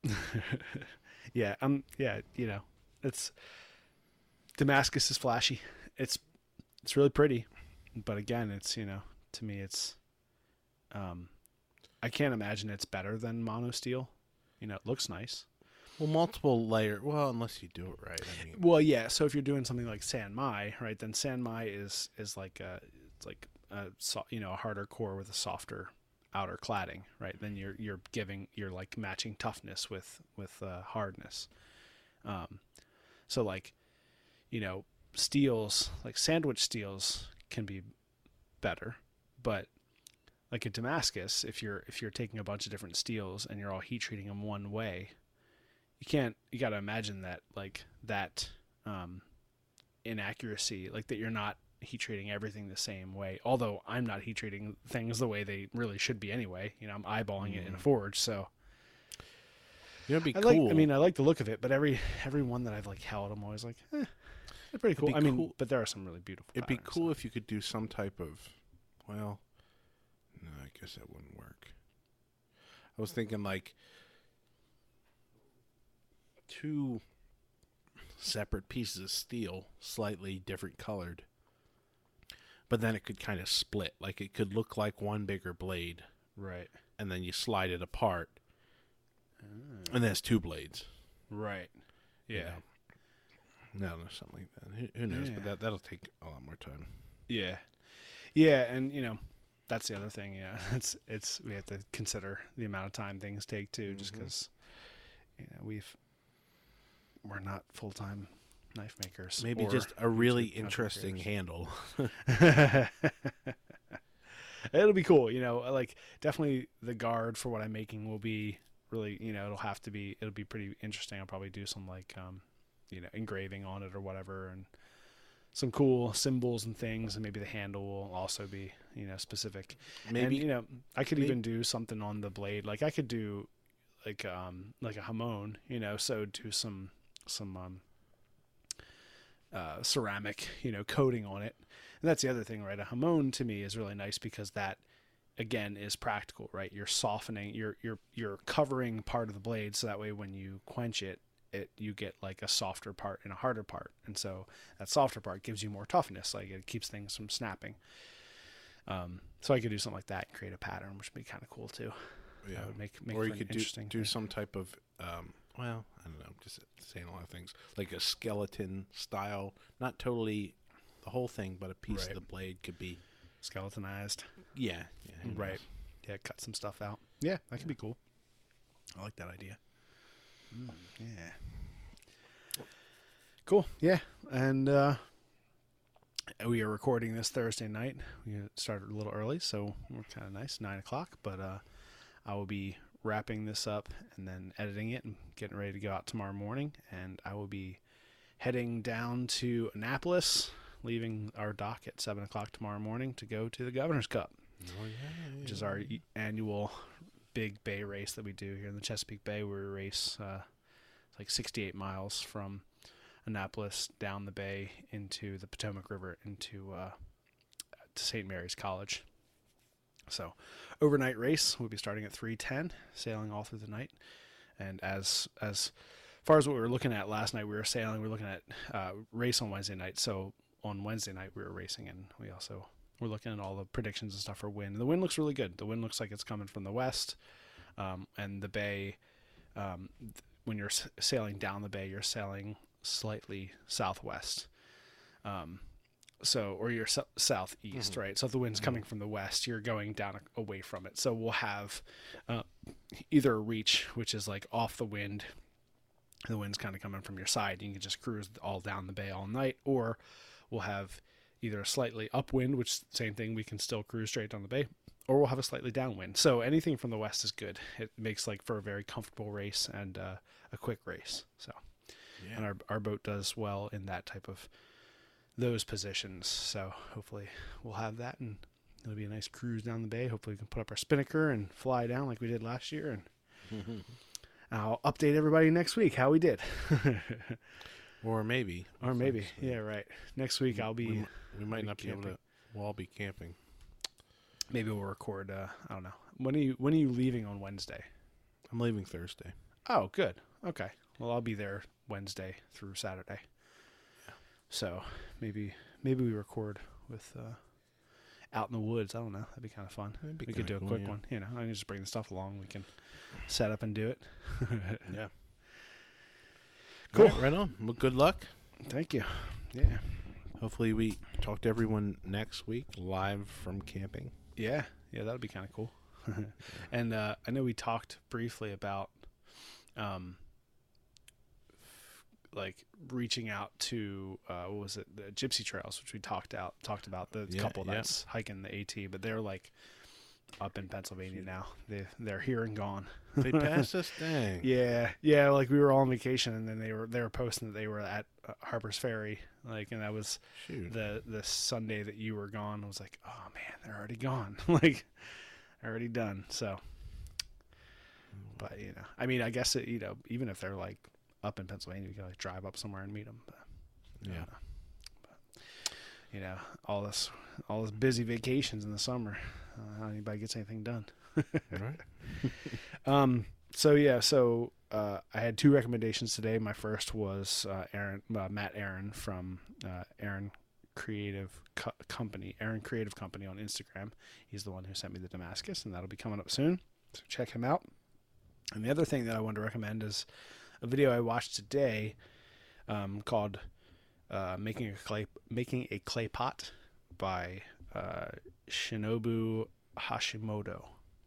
yeah, um yeah, you know, it's Damascus is flashy. It's it's really pretty, but again, it's, you know, to me it's um I can't imagine it's better than mono steel. You know, it looks nice. Well, multiple layer. Well, unless you do it right. I mean, Well, yeah. So if you're doing something like San Mai, right, then San Mai is is like a it's like a so, you know, a harder core with a softer outer cladding, right? Then you're you're giving you're like matching toughness with with uh, hardness. Um, so like, you know, steels like sandwich steels can be better, but like a Damascus, if you're if you're taking a bunch of different steels and you're all heat treating them one way, you can't. You got to imagine that like that um, inaccuracy, like that you're not heat treating everything the same way. Although I'm not heat treating things the way they really should be anyway. You know, I'm eyeballing mm. it in a forge, so. You know, it'd be I cool. like. I mean, I like the look of it, but every every one that I've like held, I'm always like, eh, they're pretty cool. It'd I be mean, cool. but there are some really beautiful. It'd be patterns, cool so. if you could do some type of, well, no, I guess that wouldn't work. I was thinking like two separate pieces of steel, slightly different colored, but then it could kind of split. Like it could look like one bigger blade, Right. and then you slide it apart, Ah. and there's two blades. Right. Yeah. No, no, something like that. Who, who knows? Yeah. But that that'll take a lot more time. Yeah. Yeah, and you know, that's the other thing. Yeah, it's it's we have to consider the amount of time things take too, just Mhm. because you know we've we're not full time knife makers. Maybe or just a really YouTube content interesting creators. handle. It'll be cool, you know. Like definitely the guard for what I'm making will be really, you know, it'll have to be. It'll be pretty interesting. I'll probably do some like, um, you know, engraving on it or whatever, and some cool symbols and things, and maybe the handle will also be, you know, specific. Maybe and, you know, I could maybe- even do something on the blade. Like I could do like um like a hamon, you know, so do some some um uh ceramic, you know, coating on it. And that's the other thing, right? A hamon to me is really nice because that again is practical, right? You're softening, you're you're you're covering part of the blade so that way when you quench it, it you get like a softer part and a harder part. And so that softer part gives you more toughness, like it keeps things from snapping. Um so I could do something like that and create a pattern, which would be kind of cool too. Yeah. That would make, make or for you an could do, interesting do thing. some type of, um, well, I don't know, just saying a lot of things, like a skeleton style, not totally the whole thing, but a piece Right. of the blade could be, skeletonized. yeah, yeah who knows? Right. Yeah, cut some stuff out. Yeah, that could be cool. I like that idea. Mm, yeah. Cool. Yeah. And uh, we are recording this Thursday night. We started a little early, so we're kind of nice, nine o'clock. But uh, I will be wrapping this up and then editing it and getting ready to go out tomorrow morning. And I will be heading down to Annapolis, leaving our dock at seven o'clock tomorrow morning to go to the Governor's Cup. Oh, yeah, which is our e- annual big bay race that we do here in the Chesapeake Bay, where we race uh, like sixty-eight miles from Annapolis down the bay into the Potomac River into uh, to Saint Mary's College. So, overnight race. We'll be starting at three ten, sailing all through the night. And as as far as what we were looking at last night, we were sailing. We were looking at uh, race on Wednesday night. So on Wednesday night we were racing, and we also were looking at all the predictions and stuff for wind. And the wind looks really good. The wind looks like it's coming from the west, um, and the bay. Um, th- when you're s- sailing down the bay, you're sailing slightly southwest. Um, So, or you're so- southeast, Mm-hmm. right? So if the wind's coming from the west, you're going down a- away from it. So we'll have uh, either a reach, which is like off the wind, the wind's kind of coming from your side, and you can just cruise all down the bay all night, or we'll have either a slightly upwind, which same thing, we can still cruise straight down the bay, or we'll have a slightly downwind. So anything from the west is good. It makes like for a very comfortable race and uh, a quick race. So, Yeah. and our our boat does well in that type of those positions. So hopefully we'll have that, and it'll be a nice cruise down the bay. Hopefully we can put up our spinnaker and fly down like we did last year, and I'll update everybody next week how we did. Or maybe. Or maybe, yeah, right. Next week I'll be, We, mi- we might be not be able camping. to. We'll all be camping. maybe we'll record, uh, I don't know. When are you, when are you leaving on Wednesday? I'm leaving Thursday. Oh, good. Okay. Well, I'll be there Wednesday through Saturday. So maybe maybe we record with uh, out in the woods. I don't know. That'd be kind of fun. That'd be We could do kinda a cool, quick yeah. one. You know, I can just bring the stuff along. We can set up and do it. Yeah. Cool. All right, right on. Well, good luck. Thank you. Yeah. Hopefully, we talk to everyone next week live from camping. Yeah. Yeah, that would be kind of cool. And uh, I know we talked briefly about um, like reaching out to uh, what was it, the Gypsy Trails, which we talked out talked about the Yeah, couple yeah. that's hiking the AT, but they're like up in Pennsylvania now. They they're here and gone. They passed us. Dang. Yeah, yeah. Like we were all on vacation, and then they were they were posting that they were at uh, Harper's Ferry, like, and that was Shoot. the the Sunday that you were gone. I was like, oh man, they're already gone. Like, already done. So, but you know, I mean, I guess it, you know, even if they're like up in Pennsylvania, you can like drive up somewhere and meet them. But, I Yeah. don't know. But, you know, all this all this busy vacations in the summer. Uh, how anybody gets anything done? Right. Um. So yeah. So uh, I had two recommendations today. My first was uh, Aaron, uh, Matt Aaron from uh, Aaron Creative Co- Company, Aaron Creative Company on Instagram. He's the one who sent me the Damascus, and that'll be coming up soon. So check him out. And the other thing that I wanted to recommend is a video I watched today um, called uh, "Making a Clay Making a Clay Pot" by uh, Shinobu Hashimoto.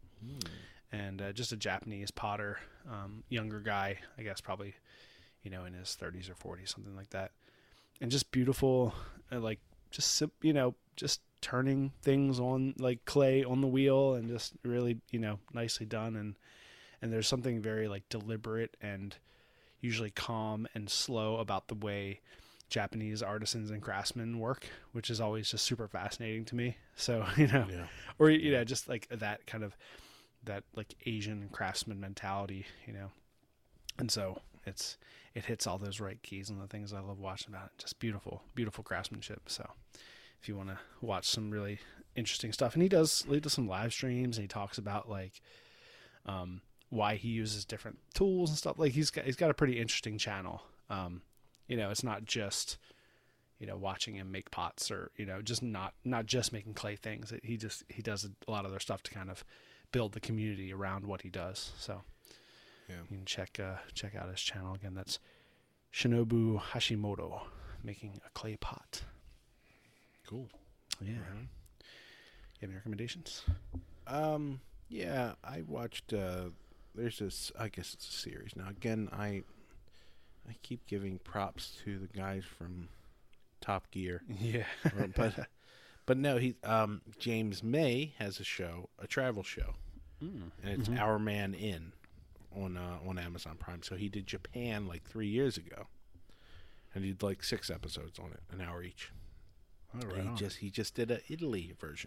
And uh, just a Japanese potter, um, younger guy, I guess probably, you know, in his thirties or forties, something like that. And just beautiful, uh, like just, sim- you know, just turning things on like clay on the wheel, and just really, you know, nicely done. And, and there's something very like deliberate and usually calm and slow about the way Japanese artisans and craftsmen work, which is always just super fascinating to me. So, you know, Yeah. or, you know, just like that kind of, that like Asian craftsman mentality, you know. And so it's, it hits all those right keys and the things I love watching about it. Just beautiful, beautiful craftsmanship. So if you want to watch some really interesting stuff, and he does, he does some live streams, and he talks about like, um, why he uses different tools and stuff. Like he's got, he's got a pretty interesting channel. Um, you know, it's not just, you know, watching him make pots, or, you know, just not, not just making clay things. He just, he does a lot of their stuff to kind of build the community around what he does. So Yeah. you can check, uh, check out his channel again. That's Shinobu Hashimoto, making a clay pot. Cool. Yeah. Right. You have any recommendations? Um. Yeah, I watched. Uh, there's this. I guess it's a series now. Again, I. I keep giving props to the guys from Top Gear, Yeah. Or- but but no, he. Um, James May has a show, a travel show, Mm. and it's Our Man Inn on uh, on Amazon Prime. So he did Japan like three years ago, and he did like six episodes on it, an hour each. All And right. he on. just he just did a Italy version.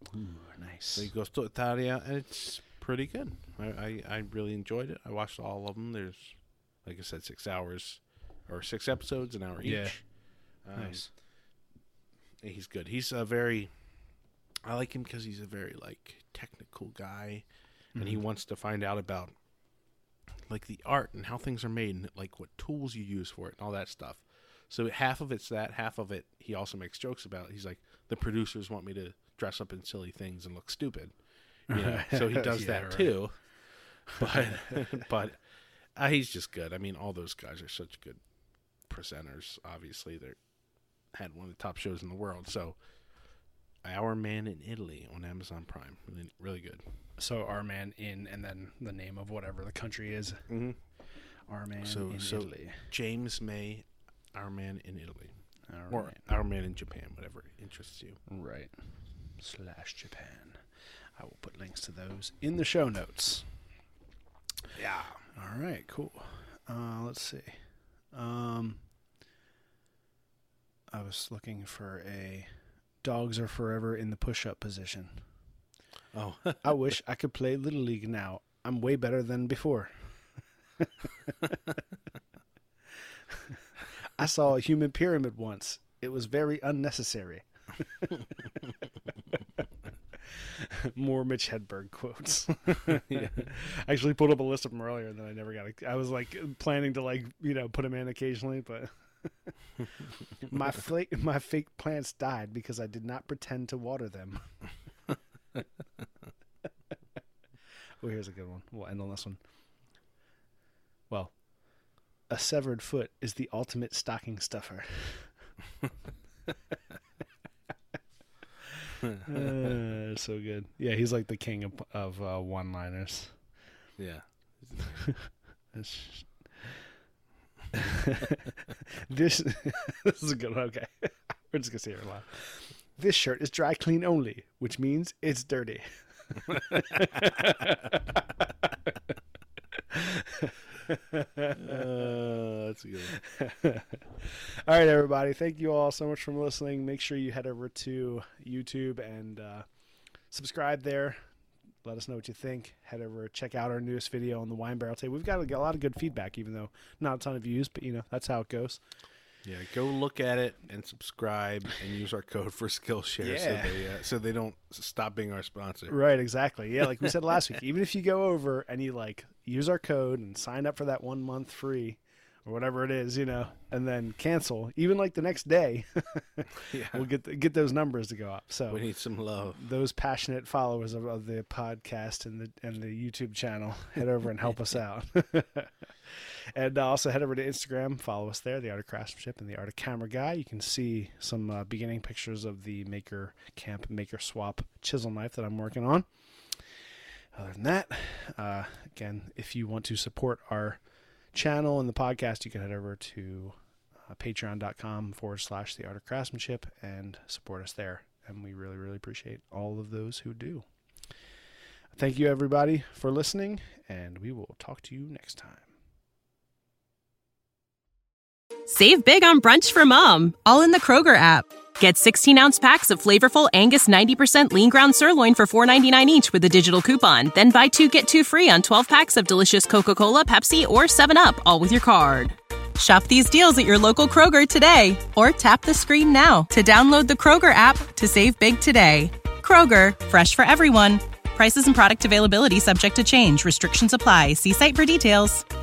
Ooh, nice. So he goes to Italia, and it's pretty good. I, I, I really enjoyed it. I watched all of them. There's, like I said, six hours or six episodes, an hour Yeah. each. Um, Nice. He's good. He's a very, I like him because he's a very like technical guy, and he wants to find out about like the art and how things are made, and like what tools you use for it, and all that stuff. So half of it's that, half of it he also makes jokes about. He's like, the producers want me to dress up in silly things and look stupid, you know? So he does Yeah, that right. too. But but uh, he's just good. I mean, all those guys are such good presenters. Obviously, they're had one of the top shows in the world. So, Our Man in Italy on Amazon Prime, really, really good. So Our Man in, and then the name of whatever the country is. Mm-hmm. Our Man So in so Italy. James May, Our Man in Italy, Our or Man. Our Man in Japan, whatever interests you. Right. Slash Japan. I will put links to those in the show notes. Yeah. All right, cool. Uh, let's see. Um, I was looking for a dogs are forever in the push-up position. Oh, I wish I could play Little League now. I'm way better than before. I saw a human pyramid once. It was very unnecessary. More Mitch Hedberg quotes. Yeah. I actually pulled up a list of them earlier, and then I never got. A, I was like planning to like you know put them in occasionally, but my fake my fake plants died because I did not pretend to water them. Oh, here's a good one. We'll end on this one. Well, a severed foot is the ultimate stocking stuffer. uh, so good. Yeah, he's like the king of, of uh, one-liners. yeah. It's just- this this is a good one. Okay, we're just gonna say it loud. This shirt is dry clean only, which means it's dirty. Uh, that's a good one. All right, everybody. Thank you all so much for listening. Make sure you head over to YouTube and uh, subscribe there. Let us know what you think. Head over, check out our newest video on the wine barrel table. We've got a lot of good feedback, even though not a ton of views, but you know that's how it goes. Yeah, go look at it and subscribe and use our code for Skillshare so Yeah. they uh, so they don't stop being our sponsor. Right, exactly. Yeah, like we said last week, even if you go over and you like use our code and sign up for that one month free or whatever it is, you know, and then cancel, even like the next day, Yeah, we'll get the, get those numbers to go up. So we need some love. those passionate followers of, of the podcast and the and the YouTube channel, head over and help us out. And uh, also head over to Instagram, follow us there, The Art of Craftsmanship and The Art of Camera Guy. You can see some uh, beginning pictures of the Maker Camp Maker Swap chisel knife that I'm working on. Other than that, uh, again, if you want to support our channel and the podcast, you can head over to uh, patreon.com forward slash The Art of Craftsmanship and support us there. And we really, really appreciate all of those who do. Thank you, everybody, for listening, and we will talk to you next time. Save big on brunch for mom, all in the Kroger app. Get sixteen-ounce packs of flavorful Angus ninety percent lean ground sirloin for four ninety-nine each with a digital coupon. Then buy two, get two free on twelve packs of delicious Coca-Cola, Pepsi, or seven up, all with your card. Shop these deals at your local Kroger today, or tap the screen now to download the Kroger app to save big today. Kroger, fresh for everyone. Prices and product availability subject to change. Restrictions apply. See site for details.